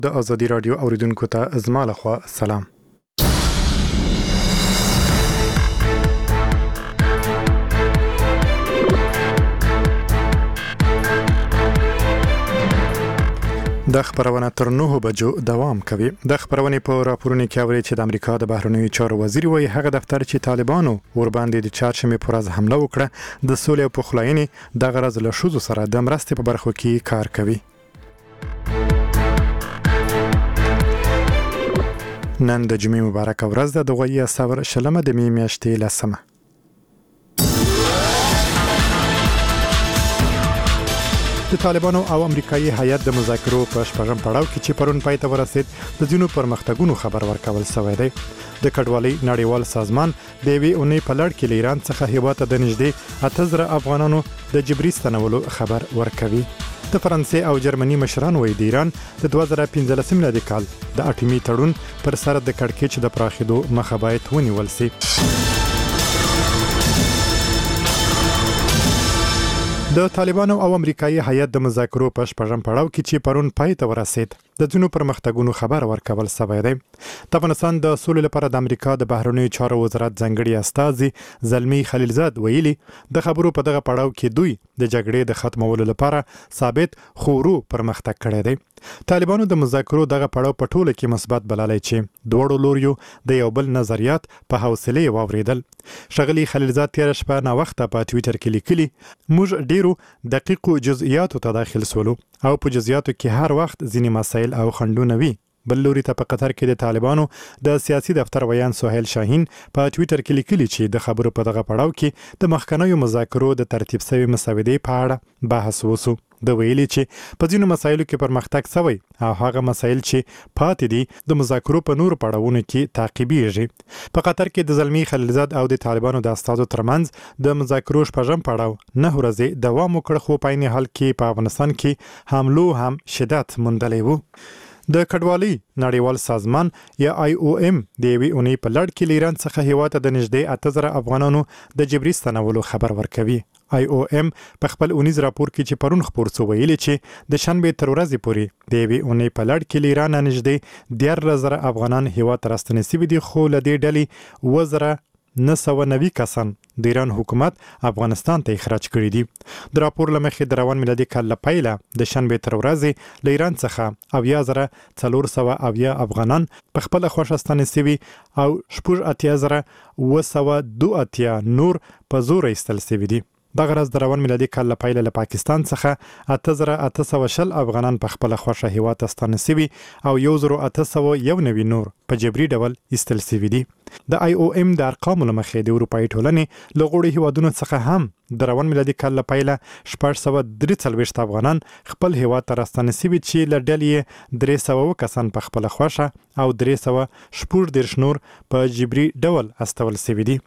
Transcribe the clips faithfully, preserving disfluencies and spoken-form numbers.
د ازادي رادیو اوریدونکو ته زما لخوا سلام. د خبرونه تر نهو بجو دوام کوي. د خبرونه په راپورونو کې اوري چې د امریکا د بهرنیو چارو وزیر وایي هغه دفتر چې طالبانو ور باندې د چهارشنبه پر ورځ حمله وکړه د سولې او پخلاینې د غرض له شوزو سره د مرستې په برخو کې کار کوي. نن د جمعې مبارک ورځ ده، د غوي صبر شلمه د می میاشتې لسمه. د طالبانو او امریکایي هیئت د مذاکرو په شپږم پړاو کې چې پرون پای ته ورسید د ځینو پرمختګونو خبر ورکول شوی دی. د کډوالۍ نړیوال سازمان د یوې اونۍ په لړ کې ایران څخه هیواد ته د نږدې اته زره افغانانو د جبري ستنولو خبر ورکوي. د فرانسې او جرمني مشران وایي د ایران د دوه زره پنځلسم میلادي کال د اټومي تړون پر سر د کړکېچ د پراخېدو مخه باید ونیول شي. د طالبانو او امریکایي هیئت د مذاکرو په شپږم پړاو کې چې پرون پای ته ورسید د ځینو پرمختګونو خبر ورکول شوی دی. د افغانستان د سولې لپاره د امریکا د بهرنیو چارو وزارت ځانګړي استازي زلمی خلیلزاد ویلي د خبرو په دغه پړاو کې دوی د جګړې د ختمولو لپاره ثابت خورو پرمختګ کړی دی. طالبانو د مذاکرو دغه پړاو په ټوله کې مثبت بللی چې دواړو لوریو د یو بل نظریات په حوصله واوریدل. شغلی خلیلزاد تیر شپه نا وخت په ټوئیټر کې لیکلي موږ ډیرو دقیقو جزئیاتو ته داخل سولو او په جزئیاتو کې هر وخت ځینې مسایل او خنډونه وي. بل لوري ته په قطر کې د طالبانو د سیاسي دفتر ویان سهیل شاهین په ټوئیټر کې لیکلي چې د خبرو په دغه پړاو کې د مخکنیو مذاکرو د ترتیب شوی مسودې په اړه بحث وشو. د ویلي چې په ځینو مسایلو کې پرمختګ شوی او هغه مسایل چې پاتې دي د مذاکرو په نور پړاوونو کې تعقیبیږي. په قطر کې د زلمی خلیلزاد او د طالبانو د استازو ترمنځ د مذاکرو شپږم پړاو نه ورځې دوام وکړ، خو په عین حال کې په افغانستان کې حملو هم شدت موندلی وو. د کډوالۍ نړیوال سازمان یا آی او ام د یوې اونۍ په لړ کې ایران څخه هیواد ته د نږدې اته زره افغانانو د جبري ستنولو خبر ورکوي. آی او ام په خپل اونیز راپور کې چې پرون خپور شو ویلي چې د شنبه تر ورځې پورې د یوې اونۍ په لړ کې ایران نږدې دیارلس زره افغانان هیواد ته راستنې شوي دي، خو له دې ډلې اووه زره نه سوه نوي کسان د ایران حکومت افغانستان ته اخراج کړي دي. د راپور له مخې د روان میلادي کال له پیله د شنبه تر ورځې له ایران څخه اویا زره څلور سوه اویا افغانان په خپله خوښه ستنې شوي او شپږ اتیا زره اوه سوه دوه اتیا نور په زور ایستل شوي دي. دغه ورځ د روان میلادي کال له پیله له پاکستان څخه اته زره اته سوه شل افغانان په خپله خوښه هیواد ته ستانه شوي او یو زر اته سوه یو نوي نور په جبري ډول ایستل شوي دي. د آی او ام د ارقامو له مخې د اروپایي ټولنې له غړو هیوادونو څخه هم د روان میلادي کال له پیله شپږ سوه درې څلوېښت افغانان خپل هیواد ته راستانه شوي چې له ډلې یې درې سوه کسان په خپله خوښه او درې سوه شپږ دېرش نور په جبري ډول استول شوي دي.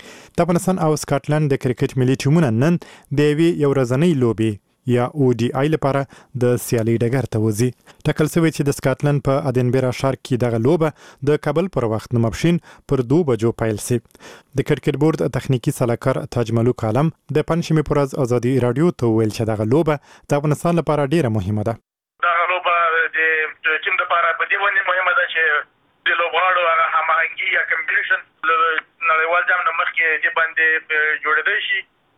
د افغانستان او سکاټلند د کرکټ ملي ټیمونه نن د یوې یو ورځنۍ لوبې یا او ډي آی لپاره د سیالۍ ډګر ته وځي. ټاکل شوی چې د سکاټلند په ادینبرا ښار کې دغه لوبه د کابل پر وخت د ماپښین پر دوه بجو پیل شي. د کرکټ بورډ تخنیکی سلاکار تاج ملوک عالم د پنځمې پر ورځ ازادي رادیو ته ویل چې دغه لوبه د افغانستان لپاره ډیره مهمه ده. دغه لوبه د ټیم لپاره په دې باندې مهمه ده چې د لوبغاړو هغه هماهنګي یا کمپټیشن نړیوال جام نه مخکې دې باندې جوړېدی شي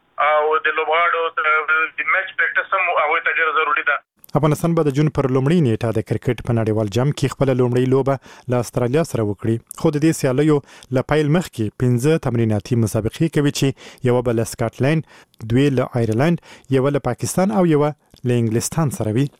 او د لوبغاړو د میچ پریکټس هم هغوی ته ډېره ضروري ده. افغانستان به د جون پر لومړۍ نیټه د کرکټ په نړیوال جام کې خپله لومړۍ لوبه له استرالیا سره وکړي، خو د دې سیالیو له پیل مخکې پنځه تمریناتي مسابقې کوي چې یوه به له سکاټلند، دوې له آیرلند، یوه له پاکستان او یوه له انګلستان سره وي.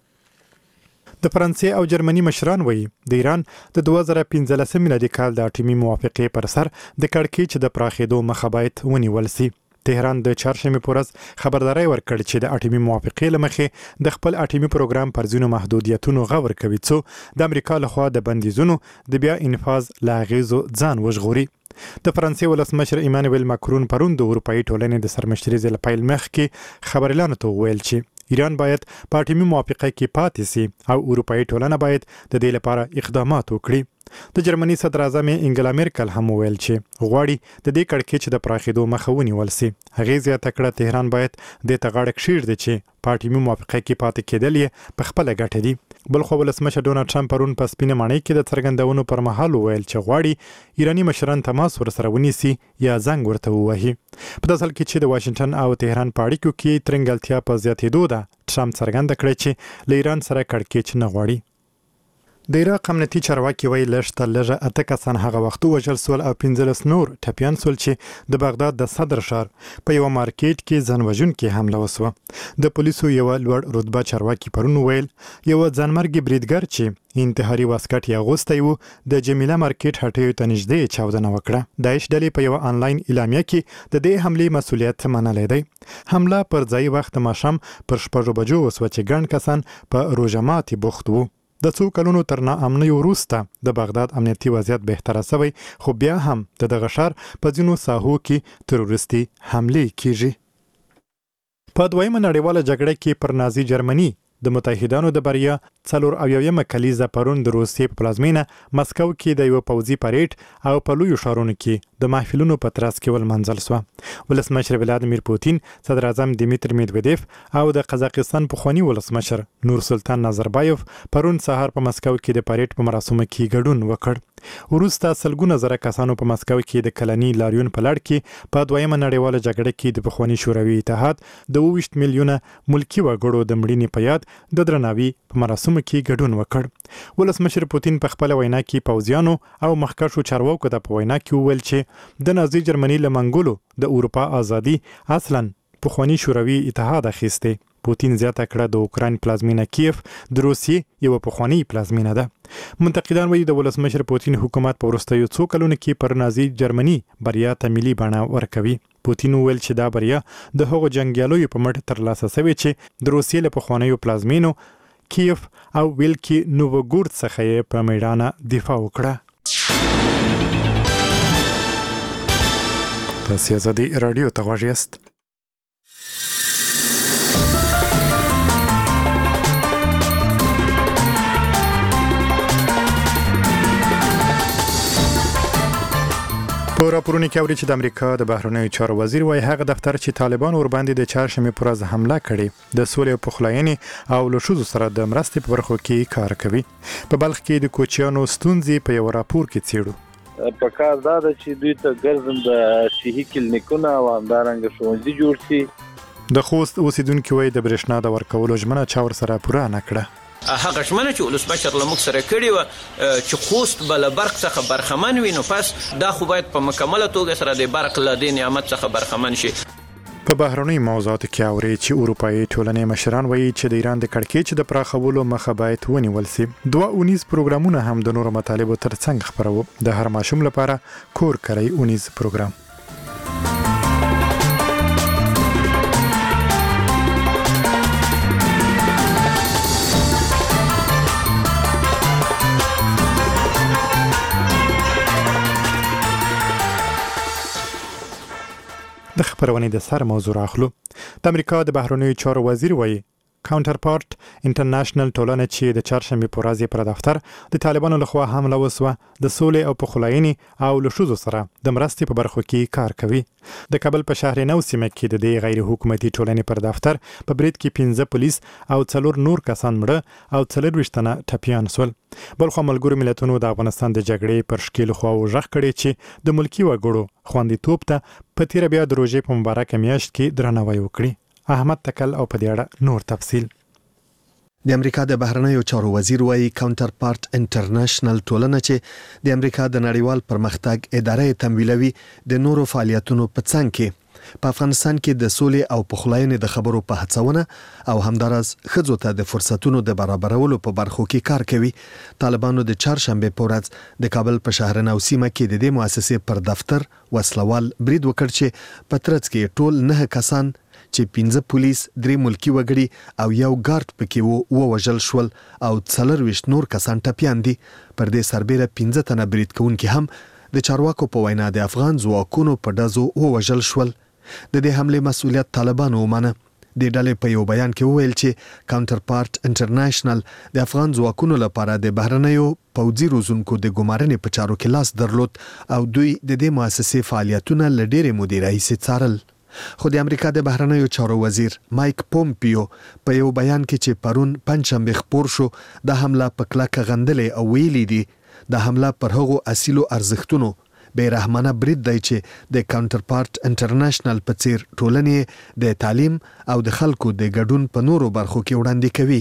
د فرانسې او جرمني مشران وایي د ایران د دوه زره پنځلسم میلادي کال د اټومي موافقې پر سر د کړکېچ د پراخېدو مخه باید ونیول شي. تهران د چهارشنبه په ورځ خبرداری ورکړ چې د اټومي موافقې له مخې د خپل اټومي پروګرام پر ځینو محدودیتونو غور کوي څو د امریکا لخوا د بندیزونو د بیا انفاذ له اغیزو ځان وژغوري. د فرانسې ولسمشر ایمانوئل ماکرون پرون د اروپایي ټولنې د سرمشرۍ له پیل مخکې خبریالانو ته وویل چې ایران باید په اټومي موافقه کې پاتې شي او اروپایي ټولنه باید د دې لپاره اقدامات وکړي. د جرمني صدر اعظم انګلا میرکل هم ویل چې غواړي د دې کړکېچ د پراخېدو مخه ونیول شي. هغې زیاته کړه تهران باید د تغاړه کښیږدي چې پارټي موافقه کې پاتې کېدل یې په خپل ګټه دي. بل خو ولسمشر ډونالد ټرمپ پرون په سپینه ماڼۍ کې د څرګندونو پر مهال ویل چې غواړي ایراني مشران تماس ورسره ونیسي یا زنګ ورته ووهي. په داسې حال کې چې د واشنګټن او تهران په اړیکو کې ترنګلتیا په زیاتېدو ده، ټرمپ څرګنده کړې چې له ایران سره کړکېچ نه غواړي. د عراق امنیتي چارواکي وایي لږ تر لږه اته کسان هغه وخت وژل سول او پنځلس نور ټپیان سول چې د بغداد د صدر ښار په یو مارکیټ کې ځانوژونکې حمله وسوه. د پولیسو یو لوړ رتبه چارواکي پرون ویل یو ځانمرګي بریدګر چې انتحاري واسکټ یې اغوستی و د جمیله مارکیټ هټیو ته نږدې چاودنه وکړه. داعش ډلې په یو آنلاین اعلامیه کې د دې حملې مسؤلیت منلی دی. حمله پر ځای وخت ماښام پر شپږو بجو وسوه چې ګڼ کسان په روژه ماتي بوخت وو. د څو کلونو تر ناامنۍ وروسته د بغداد امنیتي وضعیت بهتره شوی، خو بیا هم د دغه ښار په ځینو ساحو کې تروریستي حملې کیږي. په دویمه نړیواله جګړه کې پر نازي جرمني د متحدانو د بریا څلور اویاومه کلیزه پرون د روسیې په پلازمینه مسکو کې د یو پوځي پریډ او په لویو ښارونو کې د محفلونو په ترڅ کې ولمنځل شوه. ولسمشر ولادیمیر پوتین، صدر اعظم دیمیتر میدویدیف او د قزاقستان پخوانی ولسمشر نور سلطان نازربایف پرون سهار په مسکو کې د پریډ په مراسمو کې ګډون وکړ. وروسته سلګونه زره کسانو په مسکو کې د کلني لاریون په لړ کې په دویمه نړیواله جګړه کې د پخوانی شوروي اتحاد د اووه ویشت میلیونه ملکي وګړو د مړینې په یاد د درناوي په مراسمو کې ګډون وکړ. ولسمشر پوتین په خپل وینا کې پوځیانو او مخکښو چارواکو ته په وینا کې وویل چې د نازي جرمني له منګولو د اروپا ازادي اصلا پخوانی شوروي اتحاد اخیسته. پوتین زیاته کړه د اوکراین پلازمینه کیف د روسیې یو پخوانی پلازمینه ده. منتقدان وایي د ولسمشر پوتین حکومت په وروستیو څو کلونو کې پر نازي جرمني بریا ته ملي بڼه ورکوي. پوتین وویل چې دا بریا د هغو جنګیالیو په مټ ترلاسه شوې چې د روسیې له پخوانیو پلازمینو کیف او ویلکي نووګورد څخه یې په میړانه دفاع وکړه. تاسو ازادي رادیو ته غوږ یاست. په راپورونو کې اوري چې د امریکا د بهرنیو چارو وزیر وايي هغه دفتر چې طالبان ور باندې د چهارشنبې پر ورځ حمله کړې د سولې او پخلاینې او له ښځو سره د مرستې په برخو کې کار کوي. په بلخ کې د کوچیانو ستونزې په یو راپور کې څېړو. په کار دا ده چې دوی ته ګرځم د صحي کلینیکونه او همدارنګه ښوونځي جوړ شي. د خوست اوسیدونکي وایي د برېښنا د ورکولو ژمنه چا ورسره پوره نه کړه. هغه ژمنه چې ولسمشر له موږ سره کړې وه چې خوست به له برق څخه برخمن وي، نو پس دا خو باید په مکمله توګه سره د برق له دې نعمت څخه برخمن شي. په بهرنیو موضوعاتو کې اوري چې اروپایي ټولنې مشران وایي چې د ایران د کړکېچ د پراخولو مخه باید ونیول شي. دوه اونیز پروګرامونه هم د نورو مطالبو ترڅنګ خپروو. د هر ماشوم لپاره کور کری اونیز پروګرام. د خبرونې د سر موضوع راخلو. د امریکا د بهرنیو چارو وزیر وایي کاونټر پارت انټرنیشنل ټولنه چې د چهارشنبې په ورځ پر دفتر د طالبانو لخوا حمله وسوه د سولې او پخلاینې او له ښځو سره د مرستې په برخو کې کار کوي. د کابل په شهر نو سیمه کې د دې غیر حکومتي ټولنې پر دفتر په برید کې پنځه پولیس او څلور نور کسان مړه او څلوېښت تنه ټپیان سول. بلخو ملګرو ملتونو د افغانستان د جګړې پر شکیل خواو غږ کړی چې د ملکی وګړو خوندیتوب ته په تیر بیا د روژې په مبارکه میاشت کې درناوی وکړي. احمد تکل او په دې اړه نور تفصیل. د امریکا د بهرنیو چارو وزیر وایي کاونټر پارت انټرنیشنل ټولنه چې د امریکا د نړیوال پرمختګ ادارې تمویلوي د نورو فعالیتونو په څنګ کې په افغانستان کې د سولې او پخلاینې د خبرو په هڅونه او همدارس ښځو ته د فرصتونو د برابرولو په برخو کې کار کوي. طالبانو د چهارشنبې په ورځ د کابل په شهر نو سیمه کې د دې مؤسسې پر دفتر وسلوال برید وکړ چې په ترڅ کې ټول نه کسان چې پنځه پولیس، درې ملکی وګړي او یو ګارد پکې وو ووژل شول او څلوېښت نور کسان ټپیان دي. پر دې سربېره پنځه تنه برید کوونکي هم د چارواکو په وینا د افغان ځواکونو په ډزو ووژل شول. د دې حمله مسؤلیت طالبانو ومنه. د ډلې په یو بیان کې وویل چې کاونټر پارت انټرنیشنل د افغان ځواکونو لپاره د بهرنیو پوځي روزونکو د ګمارنې په چارو کې لاس درلود او دوی د دې مؤسسې فعالیتونه له ډېرې مودې راهیسې څارل. خو د امریکا د بهرنیو چارو وزیر مایک پومپیو په یو بیان کې چې پرون پنځشنبه خپور شو د حمله په کلکه غندلې او ویلي دي د حمله پر هغو اصیلو ارزښتونو بیرحمانه برید دی چې د کاونټر پارت انټرنیشنل په څیر ټولنې د تعلیم او د خلکو د ګډون په نورو برخو کې وړاندې کوي.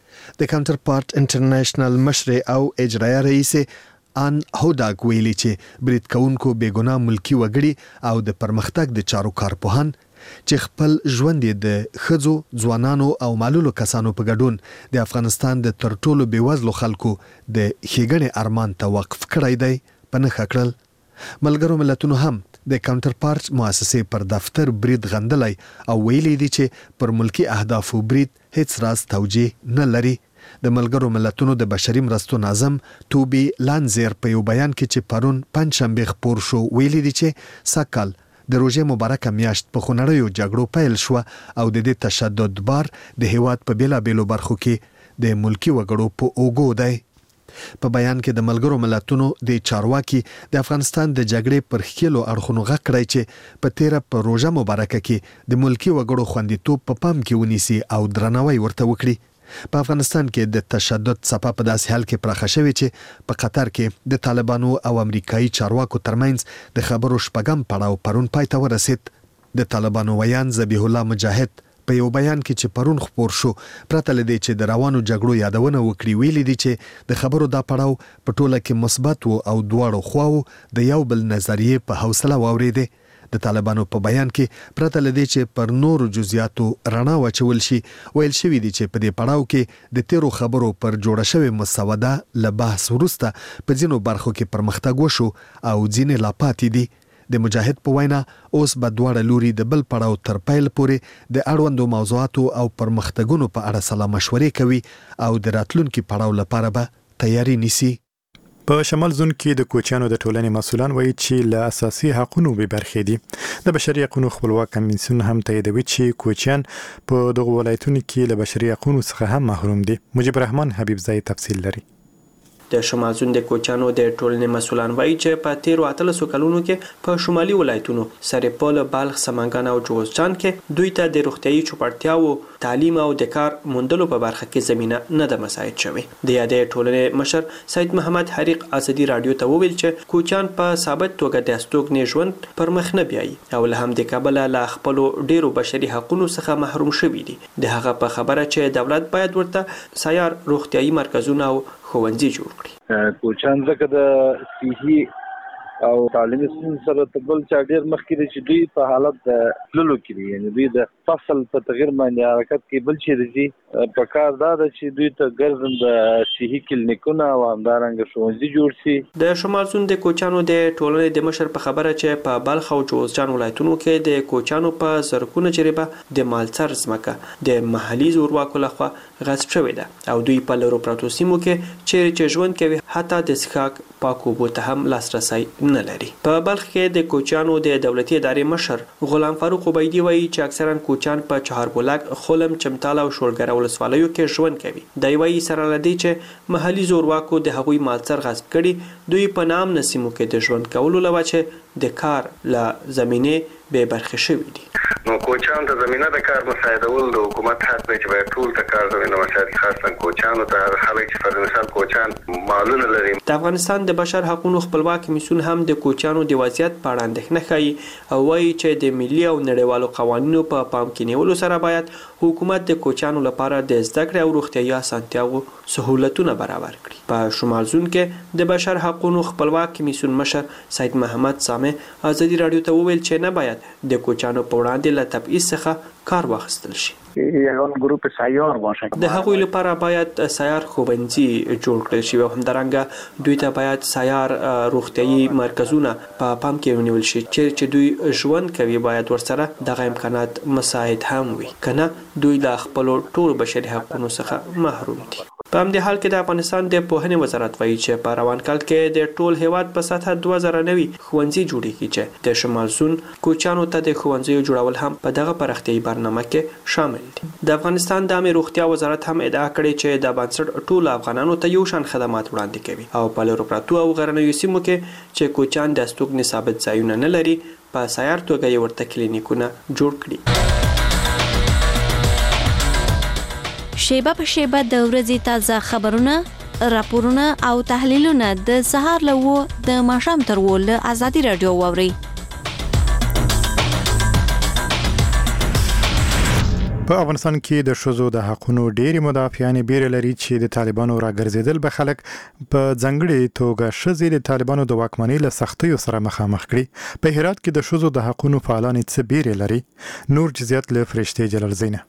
د کاونټر پارت انټرنیشنل مشر او اجرایه رئیس ان هوداګ ویلي چې برید کوونکو بیګناه ملکی وګړي او د پرمختګ د چارو کارپوهان چې خپل ژوند د خځو، ځوانانو او معلولو کسانو په ګډون د افغانستان د تر ټولو بیوزلو خلکو د ښېګڼې ارمان ته وقف کړی دی په نښه کړل. ملګرو ملتونو هم د کاونټر پارت مؤسسې پر دفتر برید غندلی او ویلي دي چې پر ملکی اهدافو برید هیڅ راز توجیه نه لري. د ملګرو ملتونو د بشري مرستو ناظم توبی لانزیر په یو بیان کې چې پرون پنځشنبه خپور شو ویلي دي چې سکل د روژې مبارکه میاشت په خونړیو جګړو پیل شو او د دې تشدد بار د هیواد په بیلابیلو برخو کې د ملکی وګړو په اوږو دی. په بیان کې د ملګرو ملتونو د چارواکي د افغانستان د جګړې پر ښکیلو اړخونو غږ کړی چې په تیره په روژه مبارکه کې د ملکی وګړو خوندیتوب په پام کې ونیسي او درناوی ورته وکړي. په افغانستان کې د تشدد څپه په داسې حال کې پراخه شوې چې په قطر کې د طالبانو او امریکایي چارواکو ترمنځ د خبرو شپږم پړاو پرون پای ته ورسید. د طالبانو ویان ذبیح الله مجاهد په یو بیان کې چې پرون خپور شو پرته له دې چې د روانو جګړو یادونه وکړي ویلي دي چې د خبرو دا پړاو په ټوله کې مثبت وو او دواړو خواو د یو بل نظریې په حوصله واورېدې. د طالبانو په بیان کې پرته له دې چې پر نورو جزئیاتو رڼا واچول شي ویل شوي دي چې په دې پړاو کې د تیرو خبرو پر جوړه شوې مسوده له بحث وروسته په ځینو برخو کې پرمختګ وشو او ځینې لا پاتې دي. د مجاهد په وینا اوس به دواړه لوري د بل پړاو تر پیل پورې د اړوندو موضوعاتو او پرمختګونو په اړه سلا مشورې کوي او د راتلونکي پړاو لپاره به تیاری نیسي. په شمال زون کې د کوچیانو د ټولنې مسؤلان وایي چې له اساسي حقوقو به برخې دي. د بشري حقوقو خپلواک کمیسیون هم تاییدوي چې کوچیان په دغه ولایتونو کې له بشري حقوقو څخه هم محروم دي. مجيب رحمان حبیب زای تفصیل لري. د شمال زون د کوچیانو د ټولنې مسؤلان وایي چې په تیرو اتلسو کلونو کې په شمالي ولایتونو سرپل، بلخ، سمنګان او جوزجان کې دوی ته د روغتیايي چوپړتیاو، تعلیم او د کار موندلو په برخه کې زمينه نه ده مساعد شوې. د یادې ټولنې مشر سید محمد حریق ازادي رادیو ته وویل چې کوچیان په ثابت توګه د استوګنې ژوند پر مخ نه بیایي او له هم د کابل له خپل ډیرو بشري حقوقو څخه محروم شوي دي. د هغه په خبره چې دولت باید ورته سیار روغتیايي مرکزونه او ښوونځي جوړ کړي. کوچیان ځکه د صحي او تعلیمي سیستم سره تبل چا ډیر مخکې دي چې دوی په حالت د تللو کې دي، یعنی دوی د فصل په تغیر باندې حرکت کې بل شي دي. په کار دا ده چې دوی ته ګرځم د صحي کلینیکونه او همدارنګه ښوونځي جوړ شي. د شمال زون د کوچیانو د ټولنې د مشر په خبره چې په بلخ او جوزجان ولایتونو کې د کوچیانو په زرګونه جریبه د مالڅر ځمکه د محلي زورواکو لخوا غصب شوې ده او دوی په لرو پراتو سیمو کې چیرې چې ژوند کوي حتی د څښاک پاکو اوبو ته هم لاسرسی نه لري. په بلخ کې د کوچیانو د دولتي ادارې مشر غلام فاروق عبیدی وایي چې اکثرا کوچیان په چهاربولک، خلم، چمتال او شولګره ولسوالیو کې ژوند کوي. دی وایي سره لدی چې محلي زورواکو د هغوی مالڅر غصب کړي دوی په نام نسیمو کې د ژوند کولو لپاره د کار له زمینه به برخه شوي دي. نو کوچیان ته زمينه د کار مساعدول د حکومت حق دی چې باید ټول ته کار زمينه مساعد خاصه کوچیانو ته خلک چې پر مثال کوچیان معلومه لري. د افغانستان د بشر حقوقو خپلواک کمیسیون هم د کوچیانو د وضعیت په اړه اندېښنه ښيي او وایي چې د ملي او نړیوالو قوانینو په پا پام کې نیولو سره باید حکومت د کوچیانو لپاره د زده کړې او روغتیايي اسانتیاو سہولتونه برابر کړي. په شمال زون کې د بشر حقوقو خپلواک کمیسیون مشر سید محمد سامع ازادي رادیو ته وویل چې نه باید د کوچیانو په وړاندې له تبعیض څخه کار واخیستل شي. یگان گروپ سیار باشه. د هغوی لپاره باید سیار ښوونځي جوړ کړل شي او همدارنګه دوی ته باید سیار روغتیايي مرکزونه په پام کې ونیول شي چې دوی ژوند کوي باید ورسره دغه امکانات مساعد هم وي کنه دوی له خپل ټول بشري حقوقو څخه محروم دي. په همدې حال کې د افغانستان د پوهنې وزارت وایي چې په روان کال کې د ټول هیواد په سطحه دوه زره نوي ښوونځي جوړیږي چې د شمال زون کوچانو ته د ښوونځیو جوړول هم په دغه پراختیايي برنامه کې شامل دي. د افغانستان د عامه روغتیا وزارت هم ادعا کړې چې د بنسټ ټول افغانانو ته یو شان خدمات وړاندې کوي او په لرو پراتو او غرنیو سیمو کې چې کوچان د استوګنې ثابت ځایونه نه لري په سیار توګه یې ورته کلینیکونه جوړ کړي. شیبه په شیبه د ورځې تازه خبرونه، راپورونه او تحلیلونه د سهار له و د ماښام تر و له ازادي رادیو واوري. په افغانستان کې د ښځو د حقوقو ډېری مدافعانې بیره لري چې د طالبانو راګرځېدل به خلک په ځانګړې توګه ښځې د طالبانو د واکمنۍ له سختیو سره مخامخ کړي. په هرات کې د ښځو د حقوقو فعالان څه بیره لري؟ نور جزئیات له فرشته جلال زینه.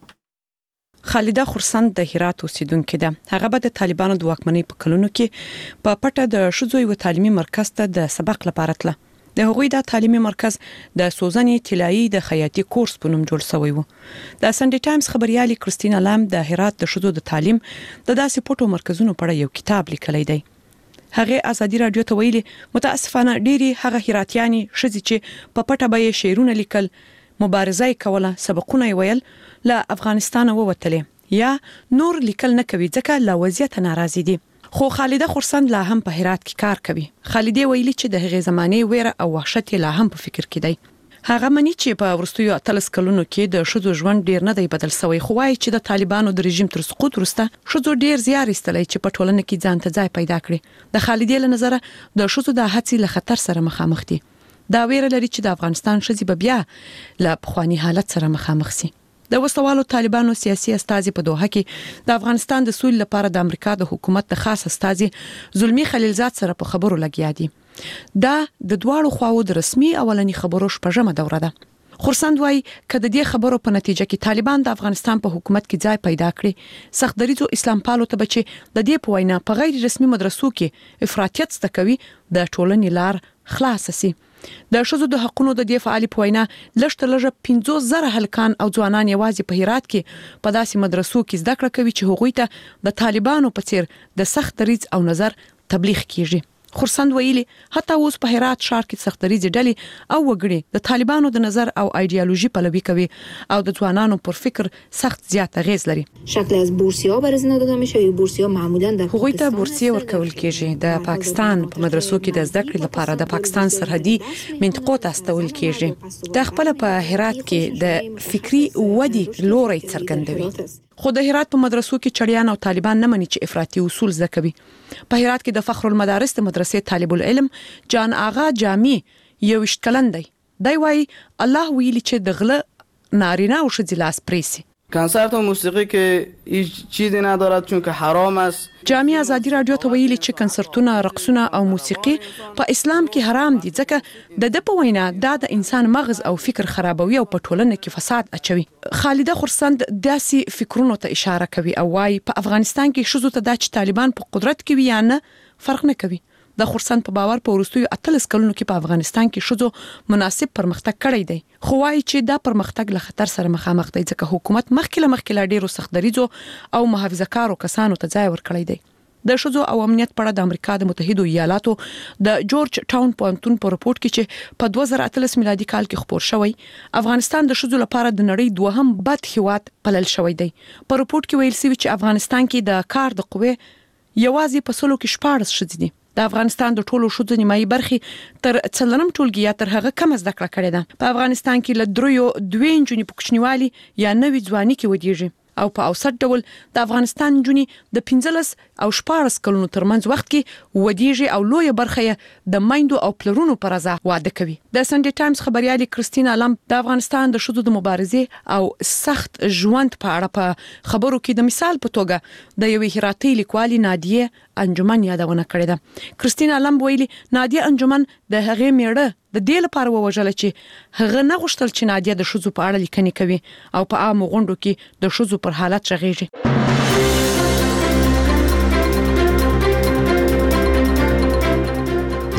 خالده خورسند د هرات اوسیدونکې ده. هغه به د طالبانو د واکمنۍ په کلونو کې په پټه د ښځو یو تعلیمي مرکز ته د سبق لپاره تله. د هغوی د تعلیمي مرکز د سوزنې طلایی د خیاطي کورس په نوم جوړ شوی و. د سنډي ټایمز خبريالي کریستینا لام د هرات د ښځو د تعلیم د داسې پټو مرکزونو په اړه یو کتاب لیکلی دی. هغه ازادي رادیو ته ویلي متاسفانه ډيري هغه هراتياني ښځې چې په پټه به شعرونه لیکل، مبارزه کوله، سبقونه ویل، له افغانستان ووتلې یا نور لیکل نه کوي ځکه له وضعیت ناراضي دي. خو خالده خورسند لا هم په هرات کې کار کوي. خالده ویلي چې د هغې زمانه ویره او وحشت لا هم په فکر کې دی. هغه مني چې په ورستیو اتلس کلونو کې د ښځو ژوند ډیر نه دی بدل شوی، خو وايي چې د طالبانو د رژیم تر سقوط وروسته ښځو ډیر زیار ایستلی چې په ټولنه کې ځان ته ځای پیدا کړي. د خالده له نظر د ښځو د هڅې له خطر سره مخامخ دي. دا ویره لري چې د افغانستان ښځې به بیا له پخوانی حالت سره مخامخ شي. د وسوالو طالبانو سیاسي استازي په دوحه کې د افغانستان د سولې لپاره د امریکا د حکومت د خاص استازي زلمی خلیلزاد سره په خبرو لګیا دي. دا د دواړو خواو د رسمي اولنی خبرو شپږمه دوره ده. خورسند وايي کله د دې خبرو په نتیجه کې طالبان د افغانستان په حکومت کې ځای پیدا کړي، سخت دریځو اسلام پالو ته بچي د دې په وینا په غیر رسمي مدرسو کې افراطیت زده کوي د ټولنې لار خلاص سي. د ښځو د حقوقو د دې فعالي په وینا لږ تر لږه پنځوس زره هلکان او ځوانان یوازې په هرات کې په داسې مدرسو کې زده کړه کوي چې هغوی ته د طالبانو په څیر د سخت دریځ او نظر تبلیغ کیږي. خورسند ویلي حتی اوس په هرات ښار کې سخت دریځ ډلې او وګړي د طالبانو د نظر او ایدئولوژي پلوي کوي او د ځوانانو پر فکر سخت زیات اغیز لري. شکل از بورسیه برزنده داده میشه. بورسیه معمولا در هغوی ته بورسیه ورکول کیږي. د پاکستان په مدرسو کې د زده کړې لپاره د پاکستان سرحدي منطقو ته استول کیږي. د خپل په هرات کې د فکری ودی لوري څرګندوي. خو د هرات په مدرسو کې چړیان او طالبان نه مني چې افراطي اصول زده کوي. په هرات کې د فخر المدارس د مدرسې طالب العلم جان آغا جامی یو وشت کلن دی. دی وايي الله ویلي چې د غله نارینه او ښځې لاس پریسي. کنسرت و موسیقی که هیچ چیزی ندارد چون که حرام است. جامع ازادي رادیو ته ویلي چې کنسرتونه، رقصونه او موسیقي په اسلام کې حرام دي ځکه د د په وینا دا د انسان مغز او فکر خرابوي او په ټولنه کې فساد اچوي. خالده خورسند داسې فکرونو ته اشاره کوي او وايي په افغانستان کې ښځو ته د طالبان په قدرت کې وي یا نه فرق نه کوي. د خورسند په باور په ورستیو اتلس کلونو کې په افغانستان کې ښځو مناسب پرمختګ کړی دی، خو وايي چې دا پرمختګ له خطر سره مخامخ دی ځکه حکومت مخکې له مخکې لا ډیرو سخت دریځو او محافظه کارو کسانو ته ځای ورکړی دی. د ښځو او امنیت په اړه د امریکا د متحده ایالاتو د جورج ټاون پوهنتون په رپورت کې چې په دوه زره اتلس میلادي کال کې خپور شوی، افغانستان د ښځو لپاره د نړۍ دوهم بد هیواد بلل شوی دی. په رپورت کې ویل شوی چې افغانستان کې د کار د قوې یوازې په سلو کې شپاړس ښځې دي. د افغانستان د ټولو ښځو نیمایي برخې تر څلورم ټولګي یا تر هغه کم زده کړه کړې ده. په افغانستان کې له دریو دوه نجونې په کوچنیوالي یا نوي ځواني کې ودیږي او په اوسط ډول د افغانستان نجونې د پنځلس او شپاړس کلونو ترمنځ وخت کې ودیږي او لویه برخه یې د میندو او پلرونو پر رضا واده کوي. د سنډي ټایمز خبريالي کریستینا لام د افغانستان د ښځو د مبارزې او سخت ژوند په اړه په خبرو کې د مثال په توګه د یوې هراتي لیکوالي نادیه انجمن یادونه کړې ده. کریستینا لام ویلي نادیه انجمن د هغې میړه د دې لپاره ووجل چې هغه نه غوښتل چې نادیه د ښځو په اړه لیکنې کوي او په عامو غونډو کې د ښځو پر حالت غږیږي.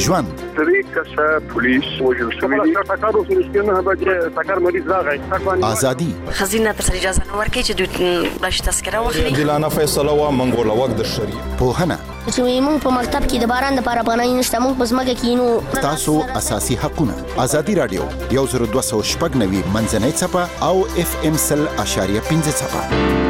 ژوند درې کسه پولیس وژل شوي دي ټاکر اوس نشته نه به ټاکر مریض راغی ازادي خزینه تر اجازه نه ورکړي چې دوی باش تذکره واخلي دلانه فیصله وا منګول وخت د شریعت په هنه چې موږ په مکتب کې د باران د لپاره پناه نشته موږ په ځمکه کې نو تاسو اساسي حقونه ازادي رادیو یو زر دوه سوه شپږ نوي منځنۍ صفه او اف ام سل اشاریه پنځه صفه.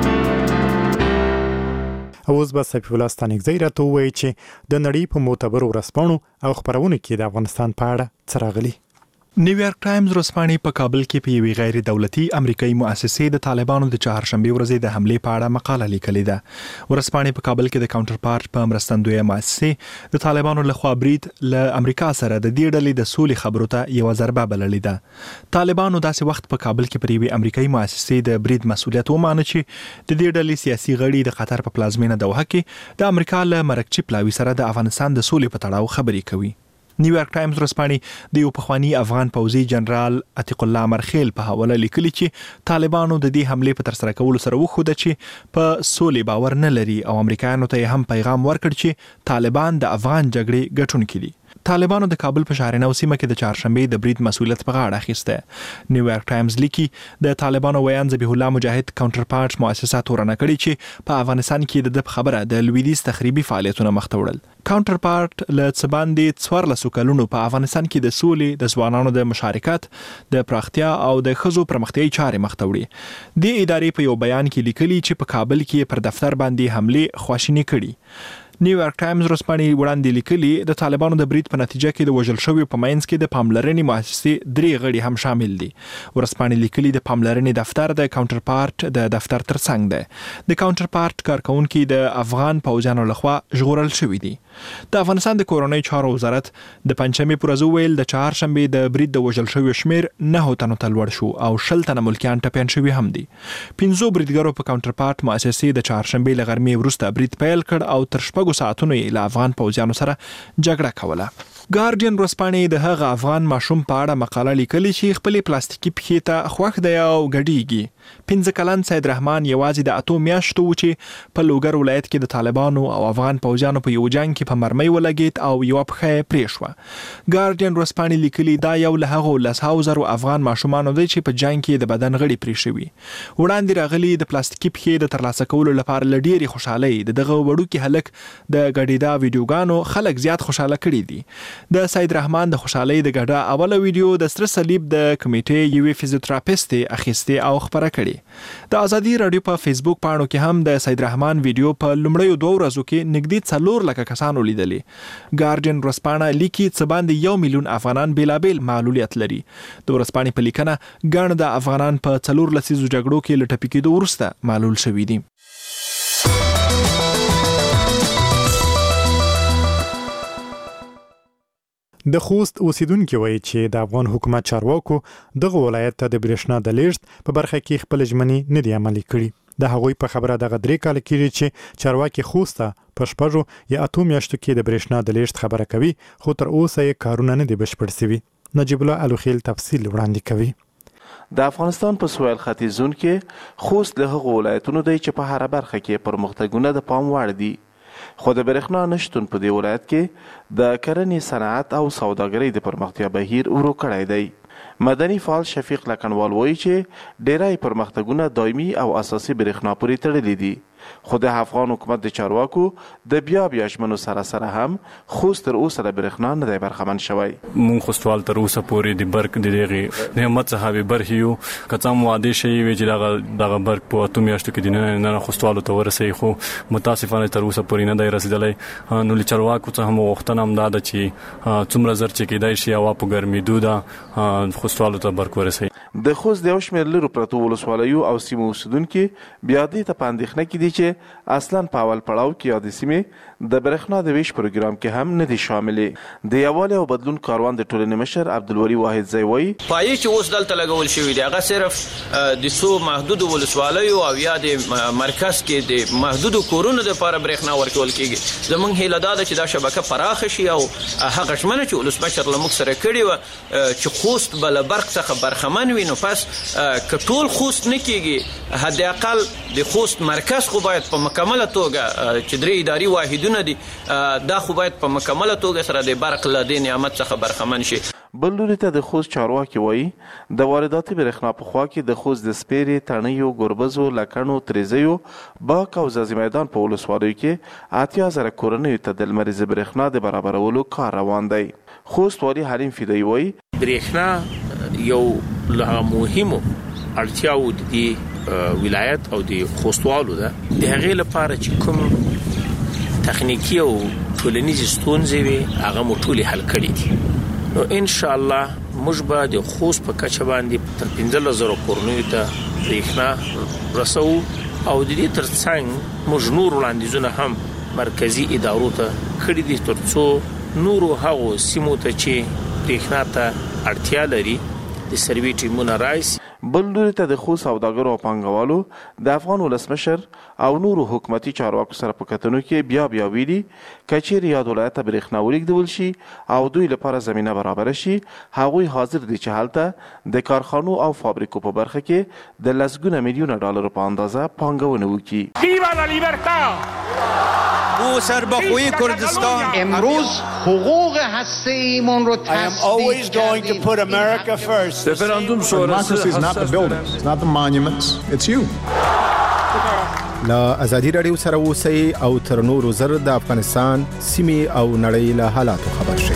اوس به سپی الله ستانکزی راته ووایي چې د نړۍ په معتبرو ورځپاڼو او خپرونو کې د افغانستان په اړه څه راغلي. نیویارک ټایمز ورځپاڼې په کابل کې په یوې غیر دولتي امریکایي مؤسسې د طالبانو د چهارشنبه ورځې د حملې په اړه مقاله لیکلې ده. ورځپاڼې په کابل کې د کاونټر پارت په مرستندویه مؤسسې د طالبانو لخوا برید له امریکا سره د دې ډلې د سولې خبرو ته یو ضربه بللې ده. طالبانو داسې وخت په کابل کې پر یوې امریکایي مؤسسې د برید مسؤلیت ومانه چې د دې ډلې سیاسي غړي د قطر په پلازمینه دوحه کې د امریکا له مرکچی پلاوي سره د افغانستان د سولې په تړاو خبرې کوي. نیویارک ټایمز ورځپاڼې د یو پخوانی افغان پوځي جنرال عتیق الله مرخیل په حواله لیکلي چې طالبانو د دې حملې په ترسره کولو سره وښوده چې په سولې باور نه لري او امریکایانو ته هم پیغام ورکړ چې طالبان د افغان جګړې ګټونکي دي. طالبانو د کابل په شهر نو سیمه کې د چهارشنبه د برید مسؤلیت په غاړه اخیسته. نیویارک ټایمز لیکي د طالبانو ویان ذبیح الله مجاهد کاونټر پارت مؤسسات ورنه کړی چې په افغانستان کې د خبره د لویدیز تخریبي فعالیتونو مخ ته وړل. کاونټر پارت له څباندې څوارلسو کلونو په افغانستان کې د سولې د ځوانانو د مشارکت د پراختیا او د ښځو پرمختیايي چارې مخ ته وړي. د ادارې په یو بیان کې لیکلي چې په کابل کې پر دفتر باندې حمله خواشینی کړي. نیویارک ټایمز ورځپاڼې وړاندې لیکلي د طالبانو د برید په نتیجه کې د وژل شویو په منځ کې د پاملرنې مؤسسې درې غړي هم شامل دي. ورځپاڼې لیکلي د پاملرنې دفتر د کاونټر پارت د دفتر ترڅنګ ده. د کاونټر پارت کارکونکي د افغان پوځیانو لخوا ژغورل شوي دي. د افغانستان د کورنۍ چارو وزارت د پنځمې پر ورځ ویل د چهارشنبه د برید د وژل شویو شمیر نه تنو ته لوړ شو او شل تنه ملکیان ټپیان شوي هم دي. پنځو بریدګرو په کاونټر پارت مؤسسې د چهارشنبه له غرمې وروسته برید پیل کړ او تر شپږو ساعتونو یې له افغان پوځیانو سره جګړه کوله. ګارډین ورځپاڼې د هغه افغان ماشوم په اړه مقاله لیکلې چې خپلې پلاستیکي پښې ته خوښ دی او ګډیږي. پنځه کلن سید رحمان یوازې د اتو میاشتو و چې په لوګر ولایت کې د طالبانو او افغان پوځیانو په یو جنگ کې په مرمۍ ولګید او یو پښه پرې شوه. ګارډین ورځپاڼې لیکلي دا یو له هغو لسهاو زرو افغان ماشومانو دی چې په جنگ کې د بدن غړي پرې شوي. وړاندې راغلي د پلاستیکي پښې د ترلاسه کولو لپاره له ډېرې خوشحالۍ د دغه وړوکي هلک د ګډېدا ویډیوګانو خلک زیات خوشاله کړي دي. د سید رحمان د خوشحالۍ د ګډه اوله ویډیو د سره صلیب د کمیټې یوې فزیوتراپیست اخیستې او خبره کړې. د ازادي رادیو په فیسبوک پاڼو کې هم د سید رحمان ویډیو په لومړیو دوه ورځو کې نږدې څلور لکه کسانو لیدلې. ګارډین ورځپاڼه لیکي څه باندې یو میلیون افغانان بېلابېل معلولیت لري. د ورځپاڼې په لیکنه ګڼ د افغانان په څلور لسیزو جګړو کې له ټپي کېدو وروسته معلول شوي دي. د خوست اوسیدونکو وایي چې د افغان حکومت چارواکو دغه ولایت ته د برېښنا د لیږد په برخه کې خپل ژمنې نه دي عملي کړي. د هغوی په خبره دغه درې کال کېږي چې چارواکي خوست په شپږو یا اتو میاشتو کې د برېښنا د لیږد خبره کوي خو تر اوسه یې کارونه نه دي بشپړ شوي. نجیب الله الوخیل تفصیل وړاندې کوي. د افغانستان په سویل ختیځ زون کې خوست له هغو ولایتونو دی چې په هره برخه کې پرمختګونه د پام وړ دي. خو د برېښنا نشتون په دې ولایت کې د کرنې صنعت او سوداګرۍ د پرمختیا بهیر ورو کړی دی. مدني فعال شفیق لکنوال وایي چې ډیری پرمختګونه دایمي او اساسي برېښنا پورې تړلي دي. خو د افغان حکومت د چارواکو د بیا بیا ژمنو سره سره هم خوست تر اوسه د برېښنا نه دی برخمن شوی. مونږ خوستوال تر اوسه پورې د برق د دغې نعمت څخه به برخې یو که څه هم وعدې شوي وي چې دغه دغه برق په اتو میاشتو کې د نن خوستوالو ته ورسوي خو متاسفانه تر اوسه پورې نه دی رسېدلی. نو له چارواکو څخه هم غوښتنه هم دا ده چې څومره زر چې کېدای شي هوا په ګرمېدو ده خوستوالو ته برق ورسوي. د خوست د یو شمېر لرو پرتو ولسوالیو او سیمو اوسېدونکي بیا دې ته په اندېښنه کې دي چې اصلا په اول پړاو کې یادې سیمې د برېښنا د ویش پروګرام کې هم نه دي شاملې. د یووالي او بدلون کاروان د ټولنې مشر عبدالولي واحد ځای وایي پایې چې اوس دلته لګول شوي دي هغه صرف د څو محدودو ولسوالیو او یا د مرکز کې د محدودو کورونو دپاره برېښنا ورکول کېږي. زموږ هیله دا ده چې دا شبکه پراخه شي او هغه ژمنه چې ولسمشر له موږ سره کړې وه چې خوست به له برق څخه برخمن وي نو پس کټول خوست نه کیږي حد اقل د خوست مرکز خو باید په مکمله توګه چې درې اداري واحدونه دي دا خو باید په مکمله توګه سره د برق له دې نعمت څخه برخمن شي. بل لوري ته د خوست چارواکي وایي د وارداتي برېښنا په خوا کې د خوست د سپیرې، تڼیو، ګربزو، لکڼو، تریزیو، باک او ځاځي میدان په ولسوالیو کې اتیا زره کورنیو ته د لمریزې برېښنا د برابرولو کار روان دی. خوست والي حلیم فدایي وایي برېښنا یو له مهمو اړتیاو د دې ولایت او د خوستوالو ده. د هغې لپاره چې کوم تخنیکي او ټولنیزې ستونزې وي هغه مو ټولې حل کړي دي. نو ان شاء الله موږ به د خوست په کچه باندې تر پنځلس زره کورنیو ته برېښنا رسو او د دې ترڅنګ موږ نور وړاندیزونه هم مرکزي ادارو ته کړي دي تر څو نورو هغو سیمو ته چې برېښنا ته اړتیا لري د سروي ټیمونه راشي. بل لوري ته د خوست سوداګرو او پانګوالو د افغان ولسمشر او نورو حکومتي چارواکو سره په کتنو کې بیا بیا ویلي کچېرې یاد ولایت ته برېښنا ولېږدول شي او دوی لپاره زمینه برابره شي هغوی حاضر دي چې هلته د کارخانو او فابریکو په برخه کې د لسګونه میلیونه ډالرو په اندازه پانګونه وکړي. ویوا لا لیبرتا او سربخوی کردستان امروز حقوق هسته‌ایمون رو تصدیق کردیم. رفراندوم شورای not the buildings, it's not the monuments, it's you. لا ازادي رادیو سره اوسئ او تر نورو زر د افغانستان سیمې او نړۍ له حالاتو خبر شئ.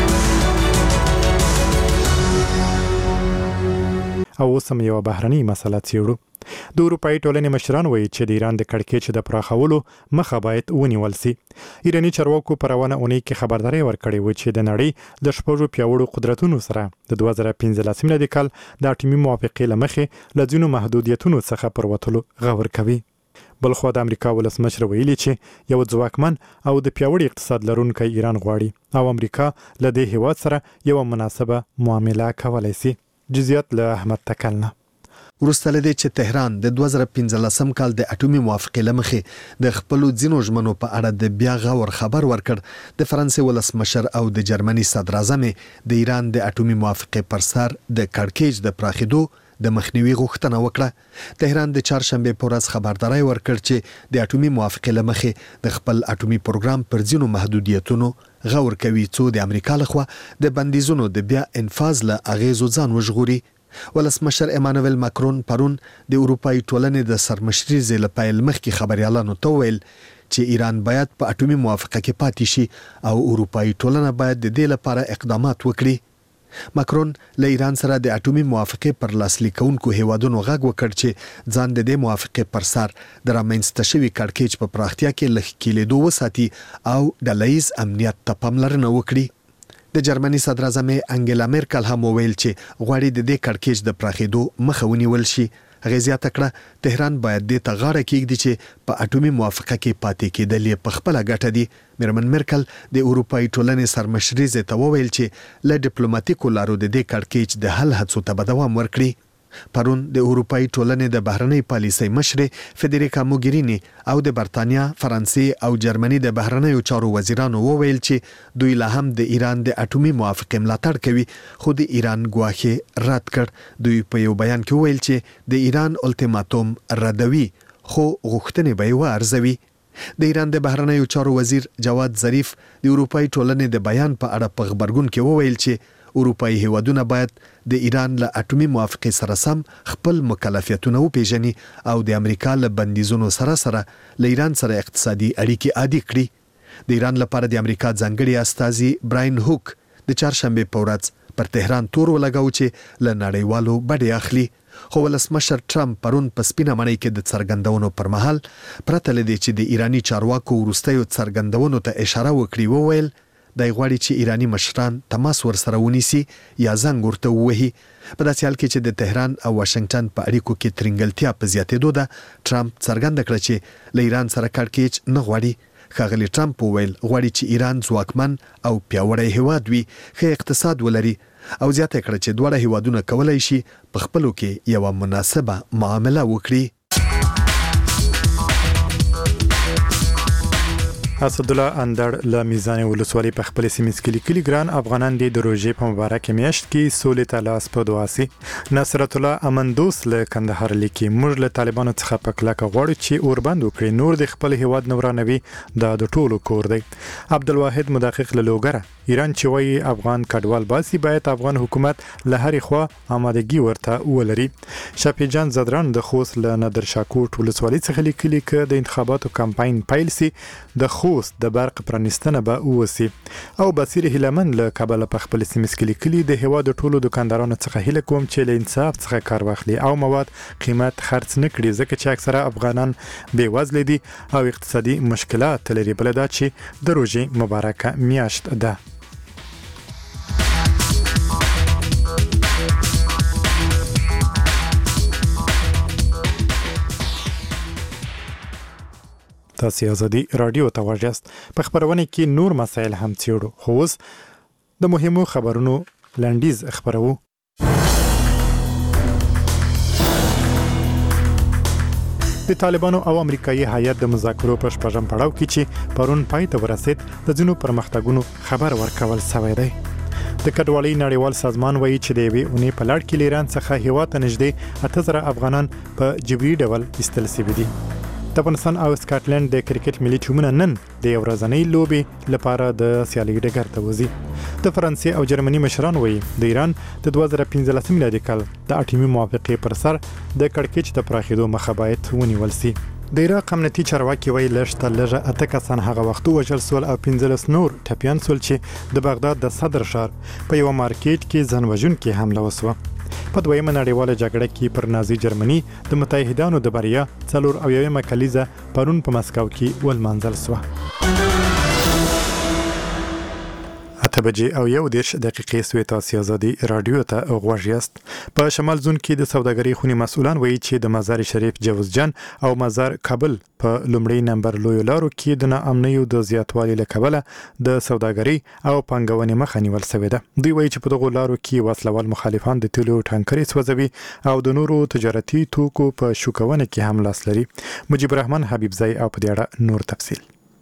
او اوس هم یو بهرنۍ مسله څېړو. د اروپایي ټولنې مشران وایي چې د ایران د کړکېچ د پراخولو مخه باید ونیول سي. ایراني چارواکو په روانه اونۍ کې خبرداری ورکړې و چې د نړۍ د شپږو پیاوړو قدرتونو سره د دوه زره پنځلس میلادي کال د اټومي موافقې له مخې له ځینو محدودیتونو څخه پر وتلو غور کوي. بلخو د امریکا ولسمشر ویلي چې یو ځواکمن او د پیاوړي اقتصاد لرونکی ایران غواړي او امریکا له دې هیواد سره یو مناسبه معامله کولای سي. جزئیات له احمد تکلنه. وروسته لدې چې تهران د دوه زره پنځلسم کال د اټومي موافقې لمخې د خپل ځینو ژمنو په اړه د بیا غور خبر ورکړ، د فرانسې ولسمشر او د جرمني صدر اعظم د ایران د اټومي موافقې پر سر د کړکېچ د پراخېدو د مخنیوي غوښتنه وکړه. تهران د چهارشنبه په ورځ خبرداری ورکړ چې د اټومي موافقې لمخې د خپل اټومي پروګرام پر ځینو محدودیتونو غور کوي څو د امریکا لخوا د بندیزونو د بیا انفاذ له اغیزو ځان وژغوري. ولسمشر ایمانوئل ماکرون پرون د اروپایي ټولنې د سرمشري ځای له پیل مخکې خبريالانو ته ویل چې ایران باید په اټومي موافقه کې پاتې شي او اروپایي ټولنه باید د دې لپاره اقدامات وکړي. ماکرون له ایران سره د اټومي موافقې پر لاسلیک کوونکو هیوادونو غږ وکړ چې ځان د دې موافقې پر سر د رامنځته شوي کړکېچ په پراختیا کې لږ کېدو وساتي او ډلهییز امنیت ته پاملرنه وکړي. د جرمني صدر اعظم انګلا میرکل هم ویل چې غواړي د دې کړکېچ د پراخېدو مخه ونیول شي. هغه زیاته کړه تهران باید د تغاړه کېږدي چې په اټومي موافقه کې پاتې کېدل یې په خپله ګټه دي. میرمن میرکل د اروپایي ټولنې سرمشري ځای ته وویل چې له ډیپلوماټیکو لارو د دې کړکېچ د حل هڅو ته به دوام ورکړي. پرون د اروپایي ټولنې د بهرنۍ پالیسۍ مشرې فدریکا موګرینی او د برتانیا، فرانسې او جرمني د بهرنیو چارو وزیرانو وویل چې دوی لا هم د ایران د اټومي موافقې ملاتړ کوي، خو د ایران ګواښ رد کړ. دوی په یو بیان کې وویل چې د ایران الټیماټوم ردوي خو غوښتنې به یې وارزوي. د ایران د بهرنیو چارو وزیر جواد ظریف د اروپایي ټولنې د بیان په اړه په خبرګون کې وویل چې اروپایي هیوادونه باید د ایران له اټومي موافقې سره سم خپل مکلفیتونه وپیژني او د امریکا له بندیزونو سره سره له ایران سره اقتصادي اړیکې عادي کړي. د ایران لپاره د امریکا ځانګړي استازي براین هوک د چهارشنبه په ورځ پر تهران تور ولګاو چې له نړیوالو بډې اخلي. خو ولسمشر ټرمپ پرون په سپینه مړۍ کې د څرګندونو پر مهال پرته له دې چې د ایراني چارواکو وروستیو څرګندونو ته اشاره وکړي وویل دای غواړي چې ایرانی مشران تماس ورسره ونیسي یا زنګ ورته ووهي. په داسې حال کې چې د تهران او واشنگټن په اړیکو کې ترنګلتیا په زیاتېدو ده، ټرمپ څرګنده کړه چې له ایران سره کړکېچ نه غواړي. ښاغلي ټرمپ وویل غواړي چې ایران ځواکمن او پیاوړی هیواد وي، ښه اقتصاد ولري او زیاته کړه چې دواړه هیوادونه کولای شي په خپلو کې یوه مناسبه معامله وکړي. اسد الله اندړ له میزان ولسوالۍ په خپل سیمه کې لیکلي ګران افغانان د روزې په مبارک میاشت کې سولې ته لاس په دعا سي. نصرت الله امندوس له کندهار لیکي موږ له طالبانو څخه په کلکه غواړو چې اوربند وکړي نور د خپل هیواد نورانوي د ټولو کور دی. عبدالواحد مدقق له لوګره ایران چې وایي افغان کډوال باسي باید افغان حکومت له هرې خوا آمادګي ورته ولري. شفیع جان زدران د خوست له نادر شاکوټ ولسوالۍ څخه لیکلي ک د انتخاباتو کمپاین پیل سي د خوست د برق پرانستنه به وسی. او بصیر هلمن له کابل په خپل سیمه کې لیکلي د هیواد ټولو دکاندارانو څخه هیله کوم چې له انصاف څخه کار واخلي او مواد قیمت خرڅ نه کړي ځکه چې اکثره افغانان بې وزله دي او اقتصادي مشکلات لري. بل دا چې د روزې مبارکه میاشت ده. تاسو ازادي رادیو ته واجست په خبرونه کې نور مسایل هم څېړو خو اوس د مهمو خبرونو لنډیز خبرو. د طالبانو او امریکایي هیئت د مذاکرو په شپږم پړاو کې چې پرون پای ته ورسید د ځینو پرمختګونو خبر ورکول شوی دی. د کډوالۍ نړیوال سازمان وایي چې د یوې اونۍ په لړ کې له ایران څخه هیواد ته نږدې اته زره افغانان په جبري ډول ایستل شوي دي. د افغانستان او سکاټلند د کرکټ ملي ټیمونه نن د یو ورځنۍ لوبې لپاره د سیالۍ ډګر ته وځي. د فرانسې او جرمني مشران وایي د ایران د دوه زره پنځلسم میلادي کال د اټومي موافقې پر سر د کړکېچ د پراخېدو مخه باید ونیول شي. د عراق امنیتي چارواکي وایي لږ تر لږه اته کسان هغه وخت وژل شول او پنځلس نور ټپیان شول چې د بغداد د صدر ښار په یوه مارکیټ کې ځان وژونکې حمله وشوه. په دویمه نړیواله جګړه کې پر نازي جرمني د متحدانو د بریا څلور اویاومه کلیزه پرون په مسکو کې ولمانځل شوه. اته بجې او یو دېرش دقیقې سوې تاسو ازادي رادیو ته غوږ یاست. په شمال زون کې د سوداګرۍ خونې مسؤلان وایي چې د مزار شریف جوزجان او مزار کابل په لومړی نمبر لویو لارو کې د ناامنیو د زیاتوالي له کبله د سوداګرۍ او پانګونې مخه نیول شوې ده. دوی وایي چې په دغو لارو کې وسلوال مخالفان د تیلو ټانکرې سوځوي او د نورو تجارتي توکو په شوکونه کې هم لاس لري. مجيب الرحمن حبیبزی او په دې اړه نور تفصیل.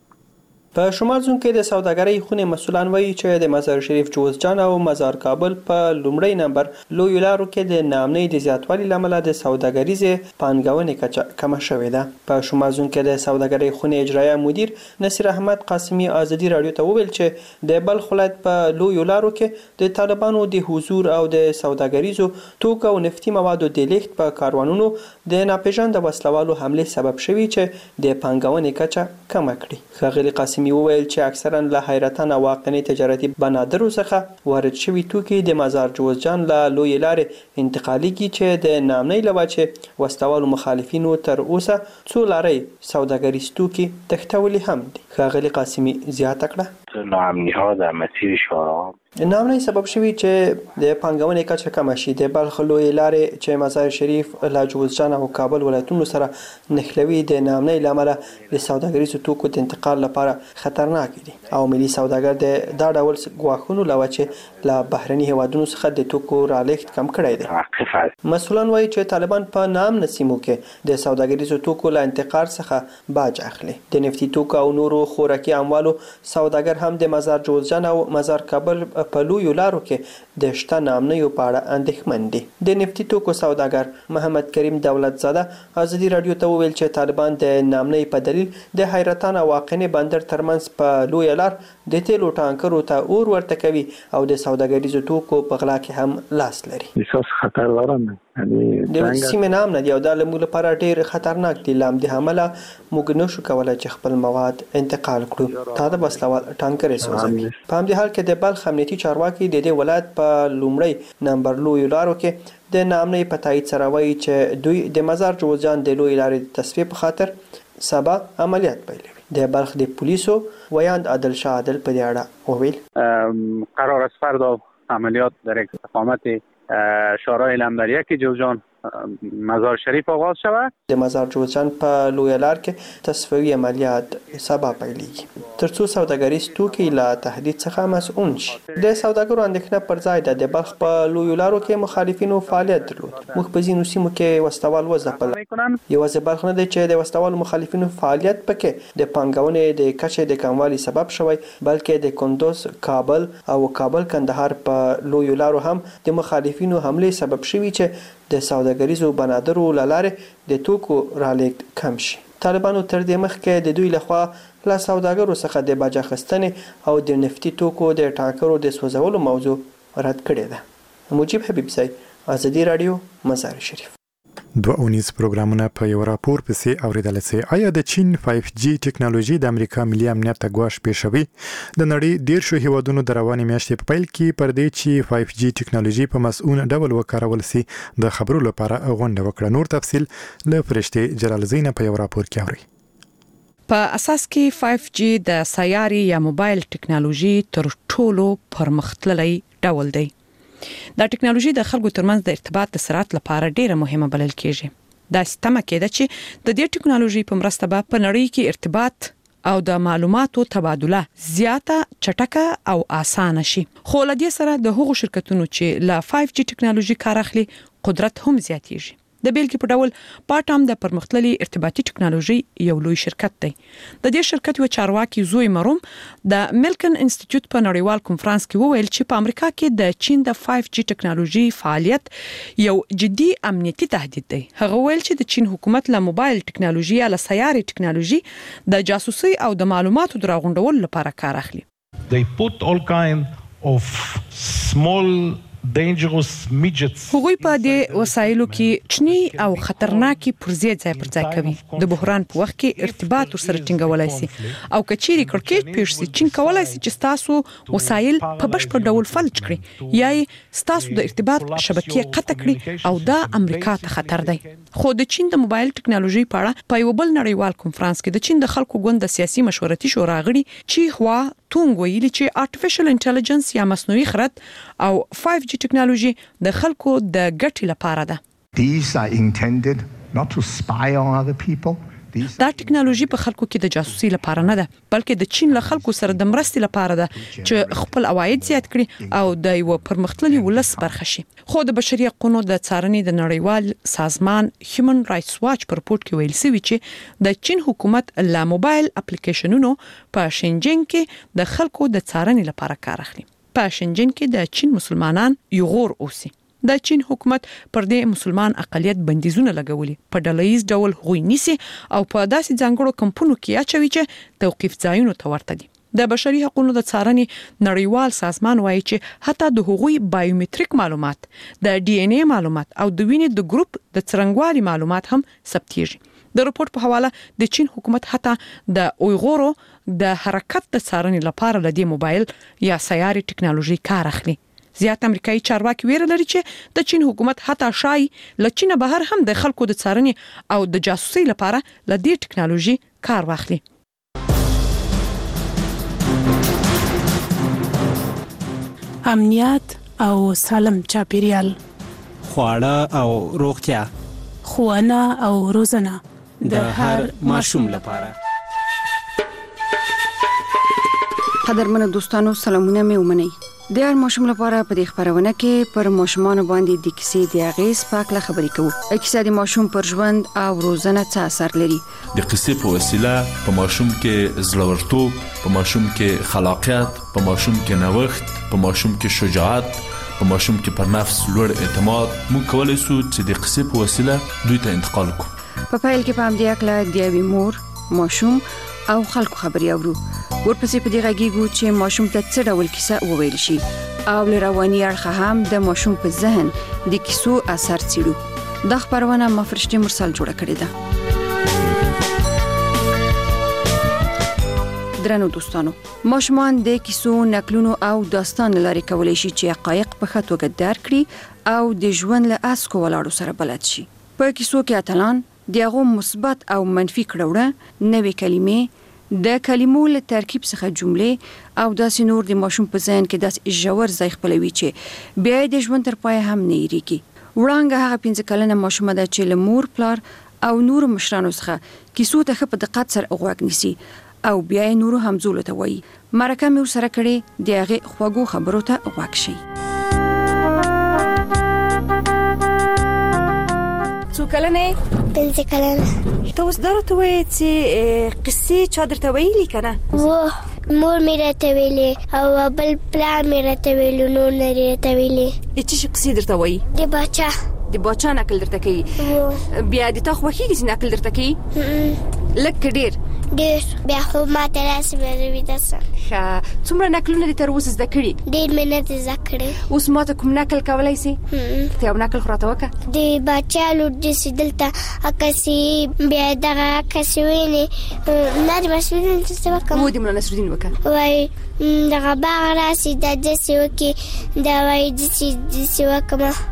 په شمال زون کې د سوداګرۍ خونې مسؤلان وایي چې د مزار شریف جوزجان او مزار کابل په لومړی نمبر لویو لارو کې د ناامنۍ د زیاتوالي لامل د سوداګریزې پانګونې کچه کمه شوې ده. په شمال زون کې د سوداګرۍ خونې اجرایه مدیر نصیر احمد قاسمی ازادي رادیو ته وویل چې د بلخ ولایت په لویو لارو کې د طالبانو د حضور او د سوداګریزو توکو او نفتي موادو د لیږد په کاروانونو د ناپېژانده وسلوالو حملې سبب شوي چې د پانګونې کچه کمه کړي. ښاغلي قاسمی می وویل چې اکثرا له حیرتان واقعي تجارتي بنادرو څخه وارد شوي توکي د مزار جوزجان له لوی لارې انتقالي کی چې د نامنۍ لواچې وسلوالو مخالفینو تر اوسه څو لارې سوداګریز توکي تښتولي هم دي. ښاغلي قاسمی زیاته کړه ناامنی ها در مسیر شورا ناامنۍ سبب شوي چې د پانګونې کچه کمه شي. د بلخ لوی لارې چې مزار شریف له جوزجان او کابل ولایتونو سره نښلوي د ناامنۍ له امله د سوداګریزو توکو د انتقال لپاره خطرناک دي او ملي سوداګر د دا ډول ګواښونو له وجې له بهرني هیوادونو څخه د توکو رالېږد کم کړی دی. مسؤلان وایي چې طالبان په ناامنه سیمو کې د سوداګریزو توکو له انتقال څخه باج اخلي. د نفتي توکو او نورو خوراکي اموالو سوداګر هم د مزار جوزجان او مزار کابل په لویو لارو کې د شته ناامنیو په اړه اندېښمن دي. د نفتي توکو سوداګر محمد کریم دولت زاده ازادي رادیو ته وویل چې طالبان د ناامنۍ په دلیل د حیرتان او واقعي بندر ترمنځ په لوی لار د تیلو ټانکرو ته اور ورته کوي او د سوداګریزو توکو په غلا کې هم لاس لري. احساس خطر دارم د سیمې نام نه دی او د لمول لپاره ډیر خطرناک دی. لام د حمله موږ نشو کولای چې خپل مواد انتقال کړو. تا د بسلوال ټانکرې سوځوي. په همدې حال کې د بلخ امنیتي چارواکي د دې ولایت په لومړی نمبر لوی لارو کې د نامنۍ په تایید سره وایي چې دوی د مزار جوزجان د لوی لارې د تصفیې په خاطر سبا عملیات پیلوي. د بلخ د پولیسو ویاند عادل شاه عادل په دې اړه وویل قرار است فردا عملیات در استقامت شورای لمبریک جوزجان مزار شریف آغاز شود. د مزار جوزجان په لوی لار کې تصفیوي عملیات سبا پیلېږي ترڅو سوداګریز توکي له تهدید څخه مسؤل شي. د سوداګرو اندېښنه پر ځای د بلخ په لوی لارو کې مخالفینو فعالیت درلود. موږ په ځینو سیمو کې وسوال وځپل. یوازې بلخ نه دی چې د وسوال مخالفینو فعالیت پکې د پانګونې د کچې د کموالي سبب شوی، بلکې د کندوز، کابل او کابل کندهار په لوی لارو هم د مخالفینو حمله سبب شوی چې د سوداګریزو بنادرو لاره د توکو رالېږد کم شي. طالبانو تر دې مخکې د دوی لخوا له سوداګرو څخه د باج اخیستنې او د نفتي توکو د ټانکرو د سوځولو موضوع رد کړې ده. مجيب حبیبزی، ازادي رادیو، مزار شریف. دوه اونیز پروګرامونه په یو راپور پسې اوریدل سي. آیا د چین فایو جی ټکنالوژي د امریکا ملي امنیت ته ګواښ پیښوي؟ د نړۍ ډیر شو هیوادونو د رواني میاشتې په پیل کې پر دې چې فایو جی ټکنالوژي په مسؤل ډول وکارول سي د خبرو لپاره غونډه وکړه. نور تفصيل له فرشته جلال زین په یو راپور کې اوري. په اساس کې فایو جی د سیاري یا موبایل ټکنالوژي تر ټولو پرمختللی ډول دی. دا ټکنالوژي د خلکو ترمنځ د ارتباط د سرعت لپاره ډیره مهمه بلل کیږي. دا ستمه کېده چې د دې ټکنالوژي په مرسته به په نړۍ کې ارتباط او د معلوماتو تبادله زیاته، چټکه او اسانه شي. خو له دې سره د هغو شرکتونو چې له فایو جی ټکنالوژي کار اخلي قدرت هم زیاتیږي. د بیلګې په ډول پاټام د پرمختللي ارتباطي ټکنالوژي یو لوی شرکت دی. د دې شرکت یو چارواکي زوی مروم د ملکن انسټیټیوټ په نړیوال کنفرانس کې وویل چې په امریکا کې د چین د فایو جی ټکنالوژي فعالیت یو جدي امنیتي تهدید دی. هغه ویل چې د چین حکومت له موبایل ټکنالوژي یا له سیاري ټکنالوژي د جاسوسي او د معلوماتو دراغونډولو لپاره کار اخلي. They put all kind of small dangerous midgets. هغوی په دې وسایلو کې چني او خطرناکي پرزې ځای پر ځای کوي. د بحران په وخت کې ارتباط ورسره ټینګولای شي او کچيري کړکېټ پیښ شي چین کولای شي چې تاسو وسایل په بشپړ ډول فلج کړي یا تاسو د ارتباط شبکې قطع کړي او دا امریکا ته خطر دی. خو د چین د موبایل ټکنالوژي په اړه په یو بل نړیوال کنفرانس کې د چین د خلکو ګوند د سیاسي مشورتي شورا غړي چې هوا تونګ ویلي چې artificial intelligence یا مصنوعي خرد او فایو جی ټکنالوژي د خلکو د ګټې لپاره ده. These are intended not to spy on other people. دا ټکنالوژي په خلکو کې د جاسوسي لپاره نه ده، بلکې د چین له خلکو سره د مرستې لپاره ده چې خپل عواید زیات کړي او د یو پرمختللي ولس برخه شي. خو د بشري حقوقو د څارنې د نړیوال سازمان هیومن رائټس واچ په رپورت کې ویل شوی چې د چین حکومت له موبایل اپلیکیشنونو په شینجینګ کې د خلکو د څارنې لپاره کار اخلي. په شینجینګ کې د چین مسلمانان یغور اوسي. د چین حکومت پر دې مسلمان اقلیت بندیزونه لګولي، په ډلهیز ډول غوي نیسي او په داسې ځانګړو کمپونو کې اچوي چې توقيف ځایونو ته ورته دي. د بشري حقوقو د څارنې نړیوال سازمان وایي چې حتی د هغوی بایومټریک معلومات، د ډي ان اے معلومات او د وینې د ګروپ د څرنګوالي معلومات هم ثبتېږي. د رپورت په حواله د چین حکومت حتی د اویغورو د حرکت د څارنې لپاره لدی موبایل یا سیاري ټکنالوژي کار اخلي. زیات امریکایي چارواکي ویره لري چې د چین حکومت حتی شای له چین بهر هم د خلکو د څارنې او د جاسوسي لپاره له دې ټکنالوژي کار واخلي. امنیت او سالم چاپیریال، خواړه او روغتیا، ښوونه او روزنه د هر ماشوم لپاره. قدرمنو دوستانو، سلامونه مې ومنئ. د هر ماشوم لپاره په دې خبرونه کې پر ماشومان باندې د کیسې د اغیز په اړه خبرې کوو. کیسه د ماشوم پر ژوند او روزنه څه اثر لري. د قصې په وسیله په ماشوم کې زړورتوب، په ماشوم کې خلاقیت، په ماشوم کې نوښت، په ماشوم کې شجاعت، په ماشوم کې پر نفس لوړ اعتماد موږ کولای شو چې د قصې په وسیله دوی ته انتقال کړو. په پیل کې په همدې اړه د یوې مور، ماشوم او خلکو خبرې اورو. ورپسې په دې غږیږو چې ماشوم ته څه ډول کیسه وویل شي او له رواني اړخه هم د ماشوم په ذهن د کیسو اثر څېړو. دا خبرونه ما فرشته مرسل جوړه کړې ده. درنو دوستانو، ماشومان د کیسو، نقلونو او داستان لاري کولای شي چې حقایق په ښه توګه درک کړي او د ژوند له اسکو ولاړو سره بلد شي. په کیسو کې اتلان دغه مثبت او منفي کړهونه، نوې کلمې، د کلمو له ترکیب څخه جملې او داسې نور د ماشوم په ذهن کې داسې ژور ځای خپلوي چې بیا د ژوند تر پای هم نه یریږي. وړانګه هغه پنځه کلنه ماشومه ده چې له مور پلار او نور مشرانو څخه کیسو ته په دقت سره غوږ نیسي او بیا یې نورو همزولو ته وایي. مرکه مې ورسره کړې د هغې خوږو خبرو ته غوږ شي. څو کلنه پنځه کلنه. ته اوس دا راته وایې چې قصې چا درته ویلي که نه؟ و مور مې راته ویلې او بل پلار مې راته ویلو، نور نه راته ویلې. د څه شي قصې درته وایي؟ د باچا د باچا نقل درته کوي؟ بیا د تا خوښېږي چې نقل درته کوي؟ لږ که ډېر؟ ډېر. بیا خو ما ته راسې بیا ویده سم. ښه. څومره نقلونه دې تر اوسه زده کړي؟ ډېر مې نه دي زده کړي. اوس ما ته کوم نقل کولی سي؟ ته یو نقل خو راته وکړه. د باچا لور داسې دلته عکسې بیا دغه عکسې وینې نه د مسعودین څه وکړم؟ هو د ملا نصرالدین وکړه. وایي دغه باغ راسې دا داسې وکړي، دا وایي داسې داسې وکړمه.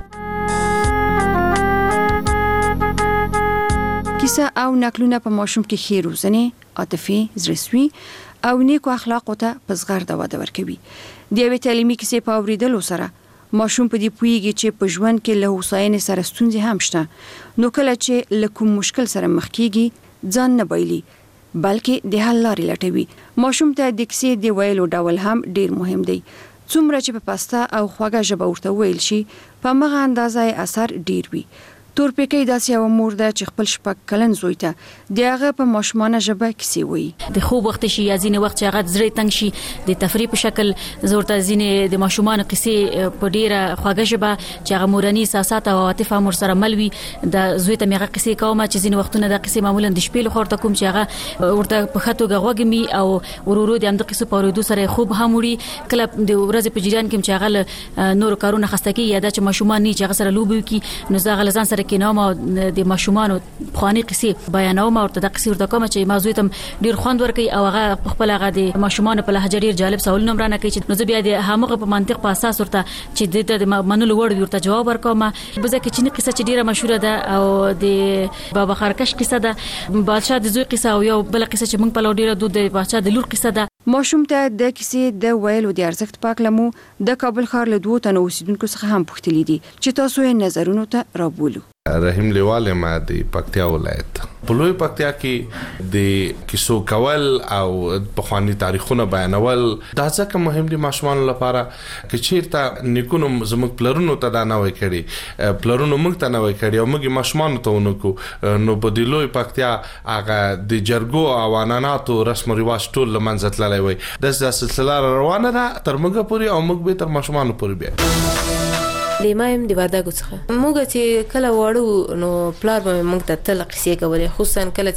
کیسه او نقلونه په ماشوم کې ښې روزنې، عاطفي، زړهسوي او نیکو اخلاقو ته په زغرده وده ورکوي. د یوې تعلیمي کیسې په اورېدلو سره ماشوم په دې پوهیږي چې په ژوند کې له هوساینې سره ستونزې هم شته، نو کله چې له کوم مشکل سره مخ کیږي ځان نه بایلي بلکې د حل لارې لټوي. ماشوم ته د کیسې د ویلو ډول هم ډیر مهم دی. څومره چې په پسته او خوږه ژبه ورته ویل شي په مغه اندازه اثر ډیر وي. تورپیکۍ داسې یوه مور ده چې خپل شپږ کلن زوی ته د هغه په ماشومانه ژبه کیسې وایي. د خوب وخت شي یا ځینې وخت چې هغه زړه تنګ شي د تفریح په شکل زه ورته ځینې د ماشومانو کیسې په ډیره خوږه ژبه چې هغه مورني احساسات او عاطفه هم ورسره مل وي د زوی ته مې هغه کیسې کوم چې ځینې وختونه د کیسې معمولا د شپې لخوا ورته کوم چې هغه ورته په ښه توګه غوږ مي او ورورو د همدغه کیسو په اورېدو سره خوب هم وړي. کله د ورځې په جریان کې چې هغه له نورو کارونو خسته کېږي یا دا چې ماشومان نه چې هغه سره لوبې وکړي نو زه هغه له ځان سره کېنوم او د ماشومانو پخواني قصې بیانوم او ورته د قصې ورته کوم چې موضوع تم ډیر خوند ورکوي او هغه خپل هغه د ماشومانو په لهجه ډیر جالب سوالونه مرانه کوي چې نو زه بیا د هغه په منطق په اساس ورته چې د منلو وړ ورته جواب ورکوم. بزه کې چې قصه چې ډیره مشهوره ده او د بابا خرکش قصه ده، بادشاه د زوی قصه او یو بل قصه چې موږ په لور ډیره دود د بادشاه د لور قصه ده. ماشوم ته د کیسې د ویلو د ارزښت پاک لمو د کابل ښار له دوه تنو اوسیدونکو څخه هم پوښتلي دي چې تاسو یې نظرونو ته رابولو. رحیم لیوال ما د پکتیا ولایت په لوی پکتیا کې د کیسو کول او په خواني تاریخونه بیانول دا ځکه مهم دي ماشومان لپاره چې چیرته نیکونو زموږ پلرونو ته دا نه وای کړي، پلرونو موږ ته نه وای کړي او موږ ماشومان ته ونکو. نو په د لوی پکتیا هغه د جرګو او عنعناتو رسم او رواج ټول لمنځه تللی وای. د سلسله روانه ده تر موږ پورې او موږ به تر ماشومان پورې بیا لیمایم د وردګو څخه موږ چې کله وړو نو پلار به موږ ته تل قصې کولې، خصوصا کله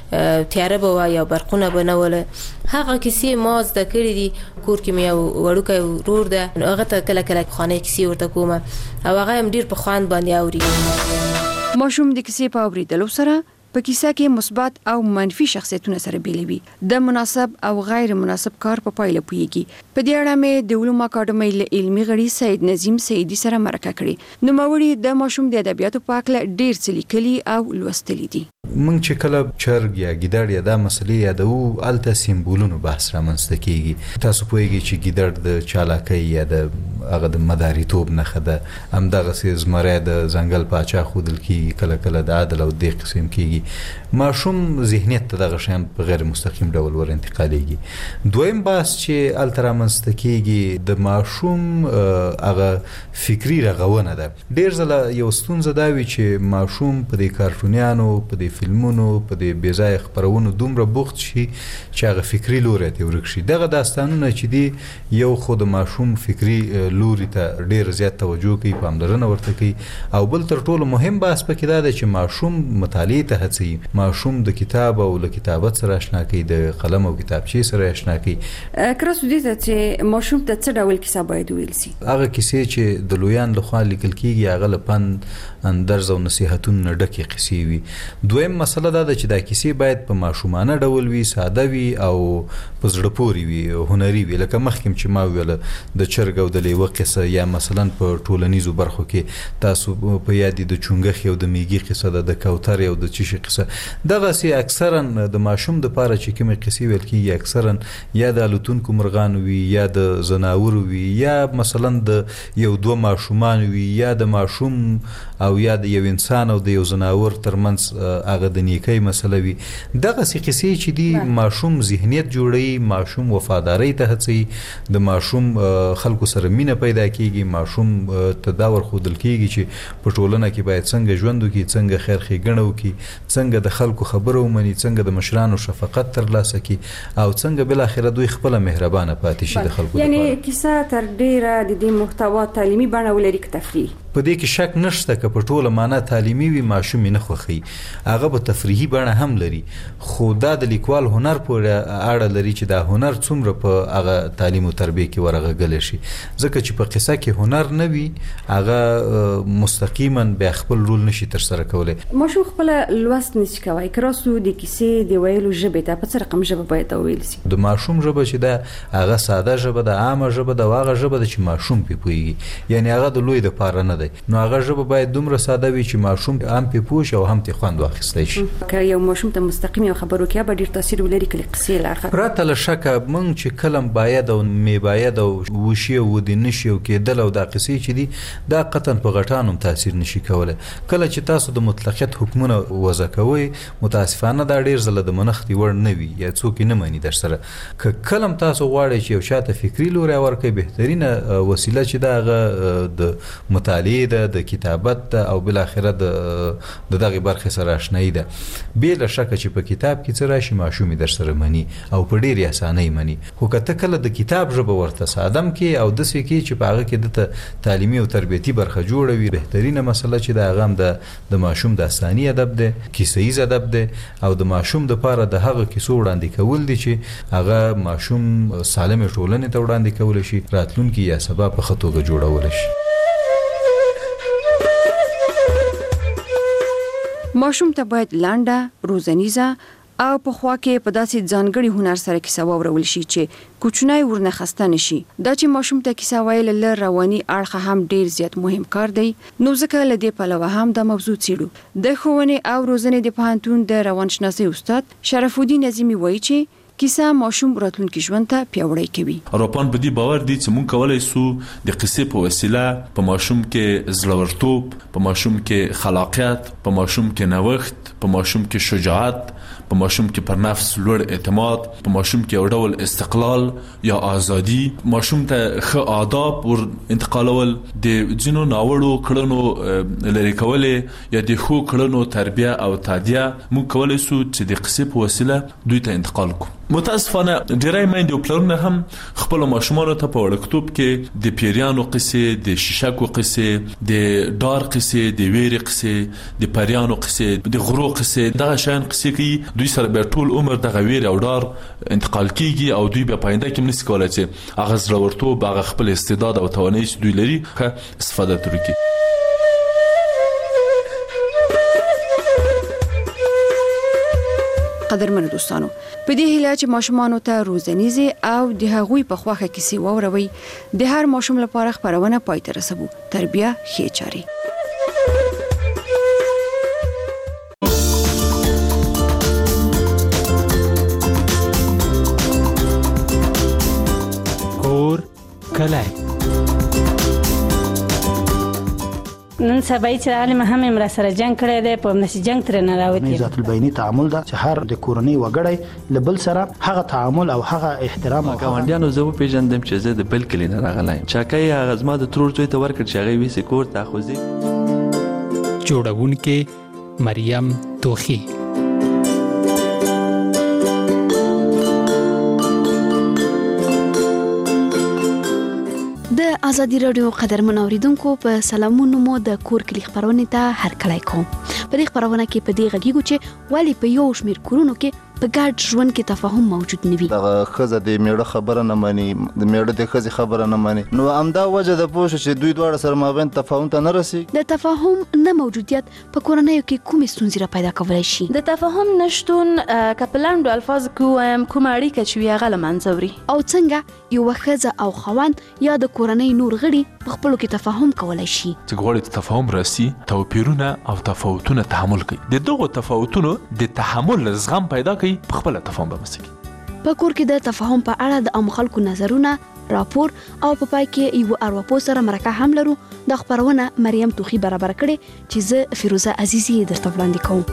چې تیاره به وای او برقونه به نه وله. هغه کیسې ما زده کړې دي. کور کې مې یو وړوکی ورور ده، هغه ته کله کله خانه کیسې ورته کوم او هغه هم ډیر په خوند باندې اوري. ماشوم د کیسې په اورېدلو سره په کیسه کې مثبت او منفي شخصیتونه سره بیلوي، د مناسب او غیر مناسب کار په پایله پوهیږي. په دې اړه مې د علوم اکاډمۍ له علمي غړي سید نظیم سیدی سره مرکه کړې. نوموړي د ماشوم د ادبیاتو په اړه ډیر څه لیکلي او لوستلي دي. موږ چې کله چرګ یا ګیدړ یا د مسلې یادو الته سیمبولونو بحث رامنځته کیږي. تاسو پوهیږئ چې ګیدړ د چالاکۍ یا د هغه د مداریتوب نښه ده، همدغه سیز زمری د ځنګل پاچا ښودل کیږي، کله کله د عدل او دې قسم کیږي. ماشوم ذهنیت ته دغه شیان په غیر مستقیم ډول ور انتقالیږي. دویم بحث چې الته رامنځته کیږي د ماشوم هغه فکری رغونه ده. ډیر ځله یو ستونزه دا وي چې ماشوم په دې کارټونیانو په دې فلمونو په دې بېځایه خپرونو دومره بوخت شي چې هغه فکري لوري ته ورک شي. دغه داستانونه چې دي یو خو د ماشوم فکري لوري ته ډیر زیات توجه کوي، پاملرنه ورته کوي، او بل تر ټولو مهم بحث پکې دا دی چې ماشوم مطالعې ته هڅوي، ماشوم د کتاب او له کتابت سره آشنا کوي، د قلم او کتابچې سره آشنا کوي. کراسو دې ته چې ماشوم ته څه ډول کیسه باید ویل شي؟ هغه کیسې چې د لویان لخوا لیکل کیږي هغه له پند اندرز او نصیحتونو ډکې قصې وي. دویم دویم مسله دا ده چې دا کیسې باید په ماشومانه ډول وي، ساده وي او په زړه پورې وي، هنري وي. لکه مخکې چې ما ویل د چرګ او د لیوه قصه، یا مثلا په ټولنیزو برخو کې تاسو په یاد د چونګښ او د میږي قصه ده، د کوتر او د چیشي قصه. دغه سي اکثرا د ماشوم د پاره چې کومه قصې ویل کیږي اکثرا یا د الوتونکو مرغان وي، یا د زناور وي، یا مثلا د یو دوه ماشومان وي، یا د ماشوم او یا د یو انسان او د یو زناور ترمنځ هغه د نیکۍ مسله وي. دغه سي قصې چې دی ماشوم ذهنیت جوړي، ماشوم وفاداری ته هڅي، د ماشوم خلکو سره مینه پیدا کیږي، ماشوم تداور خودل کیږي چې په ټولنه کې باید څنګه ژوند وکړي، څنګه خیر ښېګڼه وکړي، څنګه د خلکو خبره ومني، څنګه د مشرانو شفقت ترلاسه کړي، او څنګه بل اخر دوی خپل مهربانه پاتې شي د خلکو. یعنی کیسه تر ډیره د دې محتوا تعلیمي بڼه ولري که تفریحي؟ په دې کې شک نشته که په ټوله معنا تعلیمي وي ماشوم نه خوخي، هغه په تفریحي بڼه هم لري، خو دا د لیکوال هنر پورې اړه لري چې دا هنر څومره په هغه تعلیم او تربیه کې ورغږل شي. ځکه چې په قصه کې هنر نه وي هغه مستقیما به خپل رول نشي تر سره کولای. ماشوم خپل لوست نشي کوي، کراسو د کیسې دی ویلو ژبه ته په څه رقم ژبه باید ویل شي. د ماشوم ژبه چې دا هغه ساده ژبه ده، عامه ژبه ده، هغه ژبه ده چې ماشوم پی پويږي، یعنی هغه د لوی د پاره نه ده. نو هغه ژبه باید دومره ساده وي چې ماشوم هم پی پوه او هم تی خوند واخیستی شي. که یو ماشوم ته مستقیم یو خبرو کې به ډیر تاثیر ولري کله قصې لارخه. پرته له شکه مونږ چې کلم باید او می باید او وشي او د نشي او کېدل او د قصې چې دي دا قطعا په غټانم تاثیر نشي کولای. کله چې تاسو د مطلقیت حکمونه وضع کوئ متاسفانه دا ډیر زله د منختي ور نه وي یا څوک نه مانی در سره. که کلم تاسو غواړئ چې یو شاته فکری لوري ورکړئ بهترینه وسیله چې دا د مطالعه ده، د کتابت ده، او بل اخره د دغه برخه سره آشنایی ده. بل شک چې په کتاب کې څه راشي ماشومي در سره مني او په ډیر اسانۍ مني. خو کته کله د کتاب ژبه ورته سادم کې او د سې کې چې په هغه کې د تعلیمي او تربیتي برخه جوړوي، بهترینه مسله چې دا غم د د ماشوم د اساني ادب ده، کیسه‌ایز ادب ده، او د ماشوم د پاره د هغه کیسو وړاندې کول دي چې هغه ماشوم سالم ټولنې ته وړاندې کول شي، راتلونکي یا سبا په خطوګه جوړول شي. ماشوم ته باید لانډه، روزنیزه او په خوا کې په داسې ځانګړي هنر سره کیسه واورول شي چې کوچنی ورنه خسته نشي. دا چې ماشوم ته کیسه ویل له رواني اړخ هم ډیر زیات مهم کار دی. نو ځکه له دې پلوه هم د موضوع څیړو. د ښوونې او روزنې د پوهنتون د روانشناسي استاد شرف الدین نظیمی وایي چې کیسه ماشوم راتلونکي ژوند ته پیاوړی کوي. اروپان په دې باور دي چې مونږ کولای سو د قصې په وسیله په ماشوم کې زړورتوب، په ماشوم کې خلاقیت، په ماشوم کې نوښت، په ماشوم کې شجاعت، په ماشوم کې پر نفس لوړ اعتماد، په ماشوم کې یو ډول استقلال یا ازادي، ماشوم ته ښه آداب ور انتقالول، د ځینو ناوړو کړنو لري کولې یا د ښو کړنو تربیه او تعدیه مونږ کولای سو چې د قصې په وسیله دوی ته انتقال کوو. متاسفانه ډیری میندې او پلرونه هم خپل ماشومانو ته په وړکتوب کې د پیریانو قصې، د شیشکو قصې، د ډار قصې، د ویرې قصې، د پریانو قصې، د غرو قصې، دغه شان قصې کوي. دوی سره به ټول عمر دغه ویرې او ډار انتقال کیږي او دوی به پاینده کې نشي کولای چې هغه زړورتوب، هغه خپل استعداد او توانایي چې دوی لري ښه استفاده ترې کړي. قدرمن دوستانو، په دې هیله چې ماشومانو ته روزنیزه او د هغوی په خواخه کیسې واوروي، د هر ماشوم لپاره خبرونه پای ته رسوي. تربیه ښه چاري. کور کلای نن سبا چې عالم هم امر سره جنگ کړی دی، په نشي جنگ تر نه راوتی. ذات البینی تعامل دا چې هر د کورنۍ وګړی لبل سره هغه تعامل او هغه احترام او ګاونډیانو زه پیژندم چې زه د بل کلی نه راغلایم. چاکای هغه زما د ترور زوی ته ورکړ چې هغه ویسه کور ته خوځي. جوړونکې مریم توخی. د ازادي رادیو قدرمن اوریدونکو په سلامونو مو د کور کلی خبرونه ته هر کله کوم. په دې خبرونه کې په دې غږیږي چې ولی په یو شمیر کورونو کې په ګډ ژوند کې تفاهم موجود نه وي. دغه ښځه د میړه خبره نه مني، د میړه د ښځې خبره نه مني، نو همدا وجه د پوه شو چې دوی دواړه سره مابین تفاهم ته نه رسېږي. د تفاهم نه موجودیت په کورنیو کې کومې ستونزې را پیدا کولی شي؟ د تفاهم نشتون که په لنډو الفاظو کې ووایم کومه اړیکه چې وي هغه له منځه وړي. او څنګه یوه ښځه او خاوند یا د کورنۍ نور غړي په خپلو کې تفاهم کولی شي؟ چې غواړي تفاهم راسي، توپیرونه او تفاوتونه تحمل کوي. د دغو تفاوتونو د تحمل زغم پیدا کوي، په خپله تفاهم به مسکي. په کور کې د تفاهم په اړه د عام خلکو نظرونه، راپور او په پای کې یو ارواپوه سره مرکه هم لرو. د خبرونه مریم توخی برابر کړي چې زه فیروزه عزیزی درته وړاندې کوم.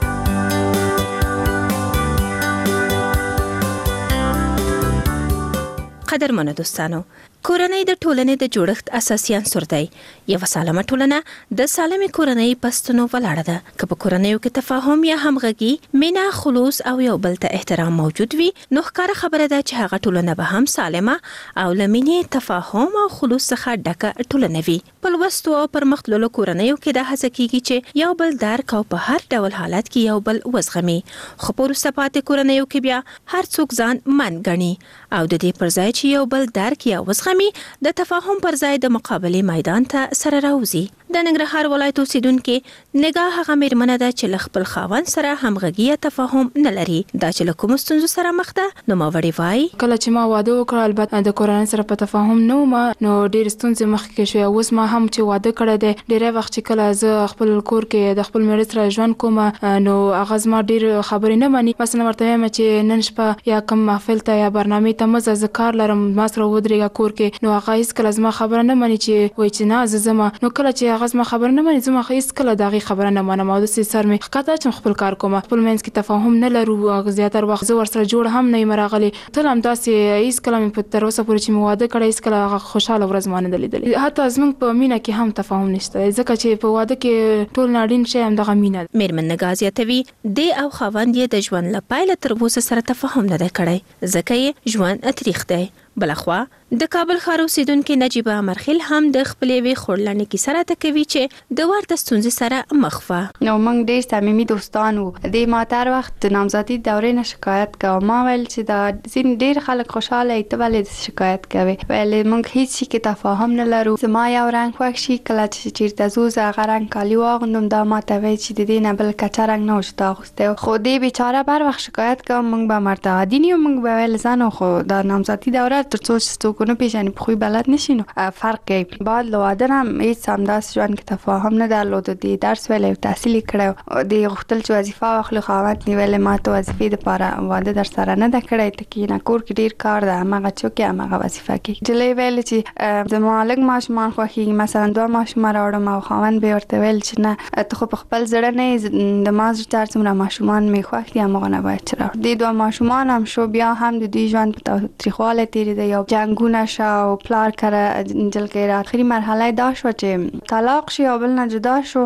قدرمنو دوستانو، کورنۍ د ټولنې د جوړښت اساسي عنصر دی. یو سالمه ټولنه د سالمې کورنۍ پستونو ولاړه ده. که په کورنۍ کې تفاهم یا همغږي، مینا، خلوص او یو بل ته احترام موجود وي، نو ښکاره خبره ده چې هغه ټولنه به هم سالمه او له مینې، تفاهم او خلوص څخه ډکه ټولنه وي. په لوستو او پرمختللو کورنیو کې دا هڅه کیږي چې یو بل درک او په هر ډول حالت کې یو بل وزغمي. خو په وروسته پاتې کورنیو کې بیا هر څوک ځان من ګڼي او د دې پر ځای چې یو بل درک یا وزغمي، د تفاهم پر ځای د مقابلې میدان ته سره راوځي. د ننګرهار ولایت اوسیدونکو نګاه هغه میرمنه ده چې له خپل خاوند سره همغږي یا تفاهم نه لري. دا چې له کوم ستونزو سره مخ ده، نو ماوړي وای کله چې ما واده وکړ، البته د کورنۍ سره په تفاهم نه وم، نو ډېر ستونزې مخکې شوې. اوس ما هم چې واده کړی دی، ډېری وخت چې کله زه خپل کور کې د خپل میړه سره ژوند کوم، نو هغه زما ډېر خبرې نه مني. مثلا ورته وایم چې نن شپه یا کوم محفل ته یا برنامې ته مزه زه کار لرم، ما سره ودرېږه کور کې، نو هغه هېڅکله زما خبره نه مني چې وایي چې نه زه ځمه. نو کله چې هغه زما خبره نه مني، زما هېڅکله د هغې خبره نه منم او داسې سر مې ښکته چې خپل کار کوم. خپل منځ کې تفاهم نه لرو، زیاتره وخت زه ورسره جوړ هم نه یم راغلی. تل همداسې هېڅکله مې په تر اوسه پورې چې مې واده کړی، هېڅکله هغه خوشحاله ورځ ما نه ده لیدلې. حتی زموږ په مینه کې هم تفاهم نشته، ځکه چې په واده کې ټول اړین شی همدغه مینه ده. میرمن نګاه زیاتوي دی او خاوند یې د ژوند له پیله تر اوسه سره تفاهم نه دی کړی، ځکه یې ژوند تریخ دی. بلخوا د کابل ښار اوسیدونکو نجیبه مرخیل هم د خپلې وی خړلنې کې سره تکوي چې د ورته ستونزې سره مخ وه. نو موږ ډېر صمیمي دوستان وو. د ما تر وخت د نامزدي دورې نه شکایت کوم. ما ویل چې دا ځین ډېر خلک خوشاله ای ته ولې شکایت کوي، ویل موږ هیڅ شي کې تفاهم نه لرو. زما یو رنګ خوښ شي، کله چې چیرته زو زه هغه رنګ کالي واغوندم، دا ما ته وایي چې د دې نه بل کچه رنګ نه وشته اغوستی. خو دې بیچاره بر وخت شکایت کوم، موږ به مرته عادي نه یو. موږ به ویل زنو خو دا نامزدي دوره تر څو چې څوک نه پیژني، په خوی بلد نشي، نو فرق کوي. بعد له واده نه هم هېڅ همداسې ژوند کې تفاهم نه درلود. د درس ویلی او تحصیل یې کړی، د غوښتل چې وظیفه واخلي، خاوند یې ویلی ما ته وظیفې دپاره واده در سره نه ده کړی، ته کښېنه کور کې ډېر کار ده، همغه څوک یې همغه وظیفه کوي. نجلۍ ویلې چې زما لږ ماشومان خوښېږي، مثلا دوه ماشومان راوړم، او خاوند به یې ورته ویل چې نه ته خو په خپل زړه نه یې، د ما زړه ته هر څومره ماشومان مې خوښ دي همغه نه باید چې راوړم. دې دوه ماشومان هم شو، بیا هم د دوی ژوند په تاوتریخوالی تېرېده، یو جنګونه شه او پلار کره نجلۍ آخري مرحله دا شو چې طلاق شي او بل نه جدا شو،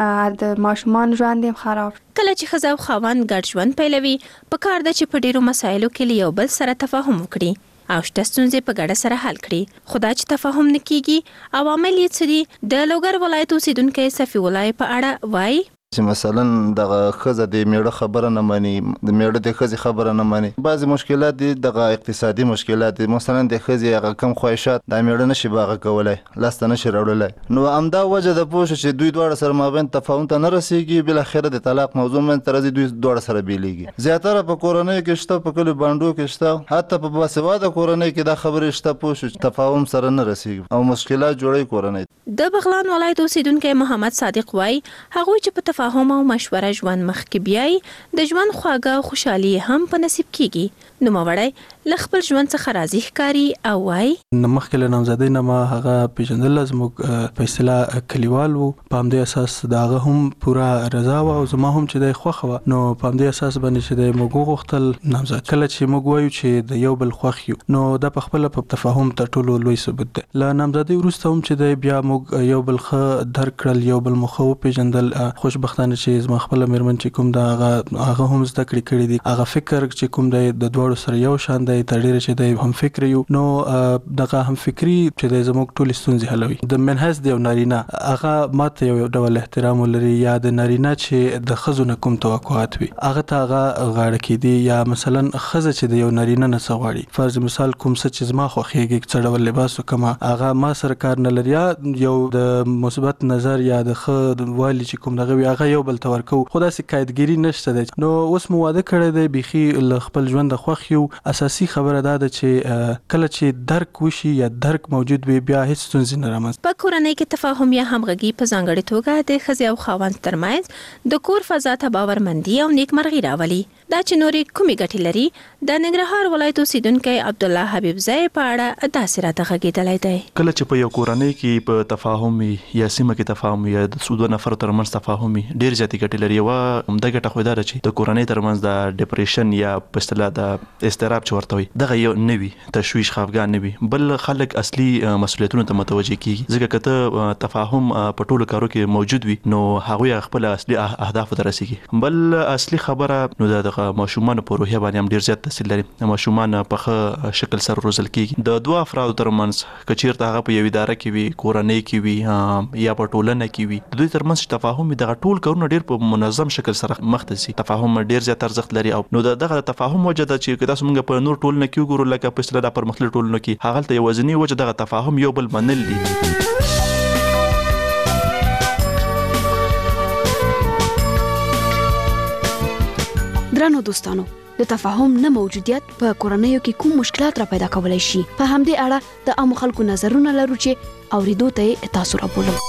د ماشومان ژوند یې خراب. کله چې ښځه او خاوند ګډ ژوند پیلوي، په کار ده چې په ډیرو مسایلو کې له یو بل سره تفاهم وکړي او شته ستونزې په ګډه سره حل کړي. خو دا چې تفاهم نه کیږي، عوامل یې څه دي؟ د لوګر ولایت اوسیدونکی صفي الله په اړه وایي چې مثلا دغه ښځه د میړه خبره نه مني، د میړه د ښځې خبره نه مني. بعضې مشکلات دي دغه اقتصادي مشکلات دي، مثلا د ښځې هغه کم خواهشات د میړه نشي به هغه کولی، لاسته نشي راوړلی. نو همدا وجه د پوه شو چې دوی دواړه سره مابین تفاهم ته نه رسېږي، بالاخره د طلاق موضوع منځ ته راځي، دوی دواړه سره بېلېږي. زیاتره په کورنیو کې شته، په کلیو بانډو کې شته، حتی په باسواده کورنۍ کې دا خبرې شته. پوه شو چې تفاهم سره نه رسېږي او مشکلات جوړوي کورنۍ. د بغلان ولایت اوسیدونکی محمد صادق وایي هغوی چې په تفاهم او مشوره ژوند مخکې بیایي، د ژوند خواږه او خوشحالي هم په نصیب کیږي. نوموړی له خپل ژوند څخه راضي ښکاري او وایي مخکې له نامزدۍ نه ما هغه پېژندله، زموږ په اصطلاح کلیوال وو، په همدې اساس د هغه هم پوره رضا وه او زما هم چې دی خوښه وه. نو په همدې اساس باندې چې دی موږ وغوښتل نامزد. کله چې موږ وایو چې د یو بل خوښ یو، نو دا په خپله په تفاهم تر ټولو لوی ثبوت دی. له نامزدۍ وروسته هم چې دی بیا موږ یو بل ښه درک کړل، یو بل مو ښه وپېژندل. خوشبختانه چې زما خپله مېرمن چې کوم ده هغه هغه هم زده کړې کړي دي، هغه فکر چې کوم دی د دواړو دواړو سره یو شان دی تر ډیره چې دی هم فکر یو نو دغه هم فکری چې د زموږ ټول ستونزې حلوي د منحص دی نارینه هغه ماته یو ډول احترام لري یا د نارینه چې د خزو نه کوم توقعات وي هغه ته هغه غاړه کیدی یا مثلا خزه چې د یو نارینه نه سغواړي فرض مثال کوم څه چې زما خوخیږي څه ډول لباس وکما هغه ما سره کار نه لري یو د مثبت نظر یا د خ والی چې کوم دغه هغه یو بل تورکو خدا سي قائدګری نشته ده نو اوس مو واده کړی دی بيخي خپل ژوند د خوخ یو اساسي خبره ده چې کله چې درک وشي یا درک موجود وي بیا هیڅ ستونزې نه رامنځته په کورنۍ کې تفاهم یا همغږي په ځانګړي توګه د ښځې او خاوند ترمنځ د کور فضا ته باورمندي او نیکمرغي راولي دا چې نورې کومې ګټې لري د ننګرهار ولایت اوسیدونکي عبد الله حبیب زئی په اړه داسې راته غږېدلی دی کله چې په یو کورنۍ کې په تفاهم یا سیمه کې تفاهم یا د څو دوه نفر ترمنځ تفاهم ډېر زیاتې ګټې لري او همدا ګټه خو دا ده چې د کورنۍ ترمنځ د ډیپریشن یا په اصطلاح د اضطراب چې ورته وي دغه یو نوي تشویش خفګان نوي بل خلک اصلي مسؤلیتونو ته متوجه کیږي ځکه کته تفاهم په ټولو کارو کې موجود وي نو هغه خپل اصلي اهداف ته رسیږي بل اصلي خبره نو د ماشومان په روحیه باندې هم ډیر زیات تاثیر لري ماشومان په ښه شکل سره روزل کیږي د دوه افرادو ترمنځ کچیرته هغه په یو اداره کې وي کورنۍ کې وي یا په ټولنه کې وي د دوی ترمنځ تفاهم د ټول کارونه ډیر په منظم شکل سره مخ ته سي تفاهم ډیر زیات ارزښت لري او نو دغه تفاهم وجه ده چې تاسو موږ په نور ټولنه کې وګورو لکه په اصطلاح د پرمختللو ټولنو کې هغه ته یو وزنی وجه دغه تفاهم یو بل منل دي درنو دوستانو د تفاهم نه موجودیت په کورنیو کې کوم مشکلات را پیدا کولای شي په همدې اړه د عام خلکو نظرونه لرو چې اوریدو ته تاسو را بولم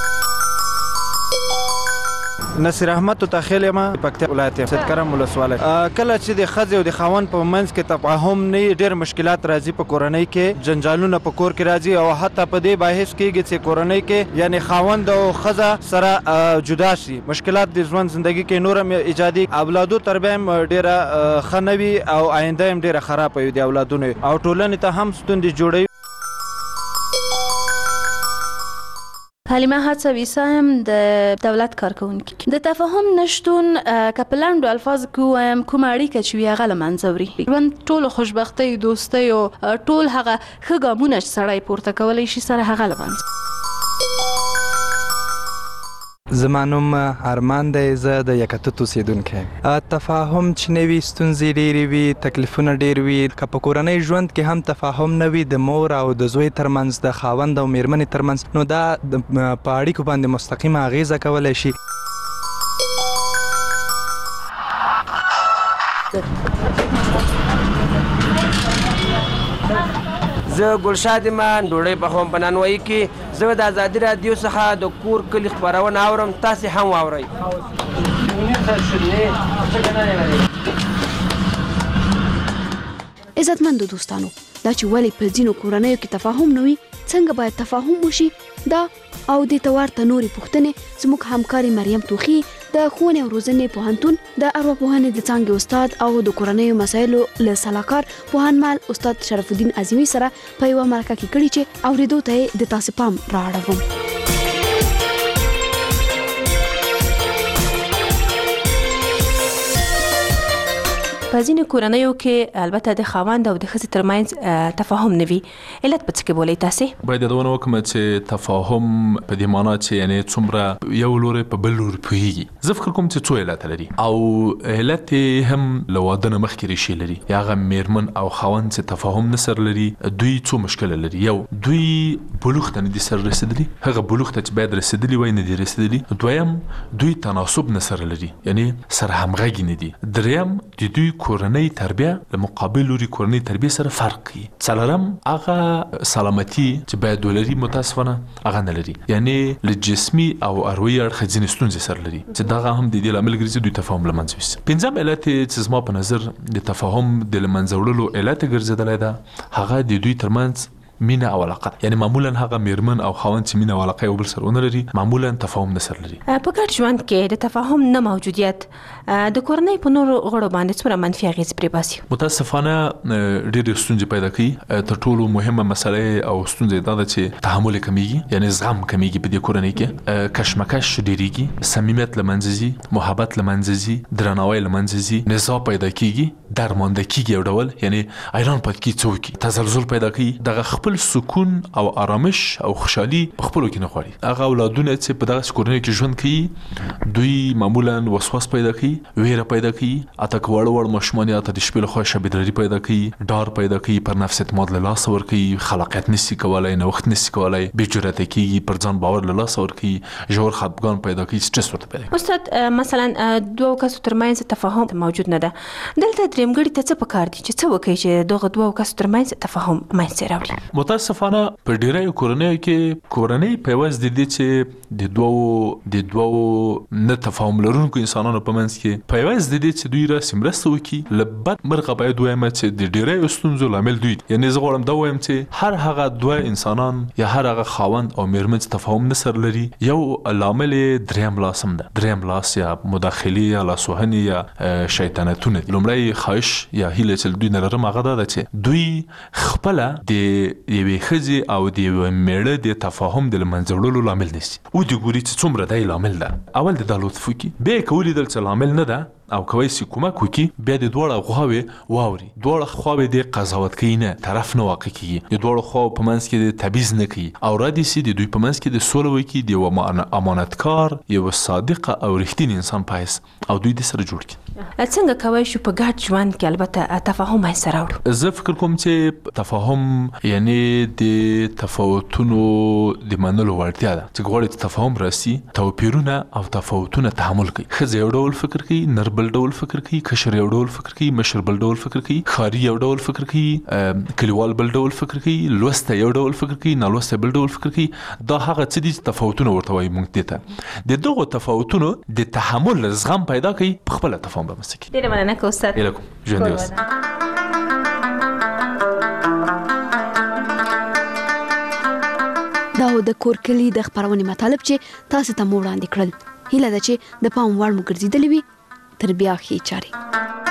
نصیر احمد تخیل ما پکتیا ولایت سید کرم ولسواله کله چې د خځې او د خاوند په منځ کې تفاهم نه ډېر مشکلات راځي په کورنۍ کې جنجالونه په کور کې راځي او حتی په دې بحث کېږي چې کورنۍ کې یعنی خاوند او ښځه سره جدا شي مشکلات د ژوند زندگی کې نورم ایجادي اولادو تربیه ډېره ښه نه وي او آینده هم ډېره خراب وي د اولادونو او ټولنې ته هم ستونزې جوړوي حلیمه هڅوي سم د دولت کارکونکي د تفاهم نشتون کپلند الفاظ کوم کوم اړیکه چې هغه لمنځوري ژوند ټول خوشبختي دوستي او ټول هغه خګامونه سړی پورته کولای شي سره هغه لمنځ زمانوم ارمان دی زه د یکتوت اوسیدونکی تفاهم چې نوي ستونزې ډېرې وي تکلیفونه ډېر وي که په کورنۍ ژوند کې هم تفاهم نه وي د مور او د زوی ترمنځ د خاوند او میرمنې ترمنځ نو دا په اړیکو باندې مستقیمه اغیزه کولی شي زه ګلشاد ایمان ډوډۍ پخوم په نانوایي کې زه د ازادي رادیو څخه د کور کلي خپرونه اورم تاسې هم واورئ عزتمندو دوستانو دا چې ولې په ځینو کورنیو کې تفاهم نه وي څنګه باید تفاهم وشي دا او د توارته نوري پوښتنې زموږ همکاري مریم توخي د ښوونې او روزنې پوهنتون د ارواپوهنې د څانګې استاد او د کورنیو مسایلو له سلاکار پوهنمال استاد شرف الدین عظیمی سره په یوه مرکه کې کړي چې اوریدو ته د تاسو پام رااړوم په ځینې کورنیو کې البته د خاوند او د ښځې ترمنځ تفاهم نه وي علت په څه کې بولئ تاسې باید یادونه وکړم چې تفاهم په دې معنا چې یعنی څومره یو لوري په بل لوري پوهیږي زه فکر کوم چې څو علت لري او علت هم له واده نه مخکې ریښې لري یا هغه میرمن او خاوند چې تفاهم نه سره لري دوی څو مشکل لري یو دوی بلوغ ته نه دي سره رسیدلي هغه بلوغ ته چې باید رسیدلي وای نه دي رسیدلي دویم دوی تناسب نه سره لري یعنی سره همغږي نه دي دریم د دوی کورنۍ تربیه له مقابل لوري کورنۍ تربیه سره فرق کوي څلورم هغه سلامتی چې باید ولري متاسفانه هغه نه لري یعنی له جسمي او اروي اړخ ځینې ستونزې سره لري چې دغه هم د دې لامل ګرځي دوی تفاهم له منځه ویسي پنځم علت چې زما په نظر د تفاهم د له منځه وړلو علت ګرځېدلی ده هغه د دوی ترمنځ مینه او علاقه، یعنی معمولا هغه میرمن او خاوند چې مینه او علاقه یو بل سره ونه لري معمولا تفاهم نه سره لري. په ګډ ژوند کې د تفاهم نه موجودیت د کورنۍ په نورو غړو باندې څومره منفي اغېز پرې باسي؟ متاسفانه ډېرې ستونزې پیدا کوي. تر ټولو مهمه مسله او ستونزه دا ده چې تحمل کمیږي، یعنی زغم کمیږي په دې کورنۍ کې، کشمکش ډېریږي، صمیمیت له منځه ځي، محبت له منځه ځي، درناوی له منځه ځي، نزاع پیدا کیږي، درمانده کیږي یو ډول، یعنی ایران پد کی څوک تزلزل پیدا کوي. دغه خپل سکون او آرامش او خوشحالي په خپلو کې نه غواړي. هغه اولادونه چې په دغه کورنۍ کې ژوند کوي دوی معمولا وسواس پیدا کوي، ویره پیدا کوي، اته وړ وړ ماشومان یا ته د شپې له خوا شبیدري پیدا کوي، ډار پیدا کوي، پر نفس اعتماد له لاس ورکوي، خلاقیت نشي کولای، نوښت نشي کولای، بې جرأته کیږي، پر ځان باور له لاس ورکوي، ژور خپګان پیدا کوي، سټرس ورته پیدا کوي. استاد مثلا دوه کسو ترمنځ تفاهم موجود نه ده، دلته درېمګړي ته څه پکار دي چې څه وکړي چې دغه دوه کسو ترمنځ تفاهم منځته راوړي؟ متاسفانه په ډیری کورنۍ کې کورنۍ په وځ د دې چې د دوه د دوه نه تفاهم لرونکو انسانانو په منځ کې په وځ د دې چې دوی راسي مرسته وکړي، لبد مرغه باید وایم چې د ډیری ستونزو لامل دوی، یعنی زه غواړم دا وایم چې هر هغه دوه انسانان یا هر هغه خاوند او میرمن چې تفاهم نه سره لري یو لامل دریم لاسم ده، دریم لاس یا مداخله یا لاسوهنه یا شیطنتونه. لومړی خواهش یا هیله چې دوی نه لرم هغه ده چې دوی خپل د یوې ښځې او د یوې میړه د تفاهم د منځه وړلو لامل نشي. او د ګوري چې څومره دی لامل ده، اول د دا لطف وکړي، بیا یې که ولیدل چې لامل نه ده او کوي سي کومک وکړي، بیا د دواړه خواوې واوري، دواړه خواوې د قضاوت کوي نه، طرف نه واقع کیږي، د دواړو خواو په منځ کې د تبعیض نه کوي او را دي سي د دوی په منځ کې د سوله وکړي، د یو امانتکار، یو صادق او رښتینی انسان په حیث او دوی د سره جوړ کړي. څنګه کوای شو په ګډ ژوند کې البته تفاهم منځته راوړو؟ زه فکر کوم چې تفاهم یعنی د تفاوتونو د منلو وړتیا ده، چې غواړي چې تفاهم راسي توپیرونه او تفاوتونه تحمل کوي. ښځه یو ډول فکر کوي، نر بل ډول فکر کوي، کشر یو ډول فکر کوي، مشر بل ډول فکر کوي، ښاري یو ډول فکر کوي، کلیوال بل ډول فکر کوي، لوسته یو ډول فکر کوي، نالوسته بل ډول فکر کوي. دا هغه څه دي چې تفاوتونه ورته وایي موږ دې ته. د دغو تفاوتونو د تحمل زغم پیدا کوي، په خپله تفاهم رامنځته کوي. ډېره مننه که استاد. هیله کوم ژوندي اوسئ. دا د کور کلی د خبرونې مطالب چې تاسو ته مو وړاندې کړل. هیله ده چې د پام وړ مو ګرځېدلې وي. تر بیا ښې چارې.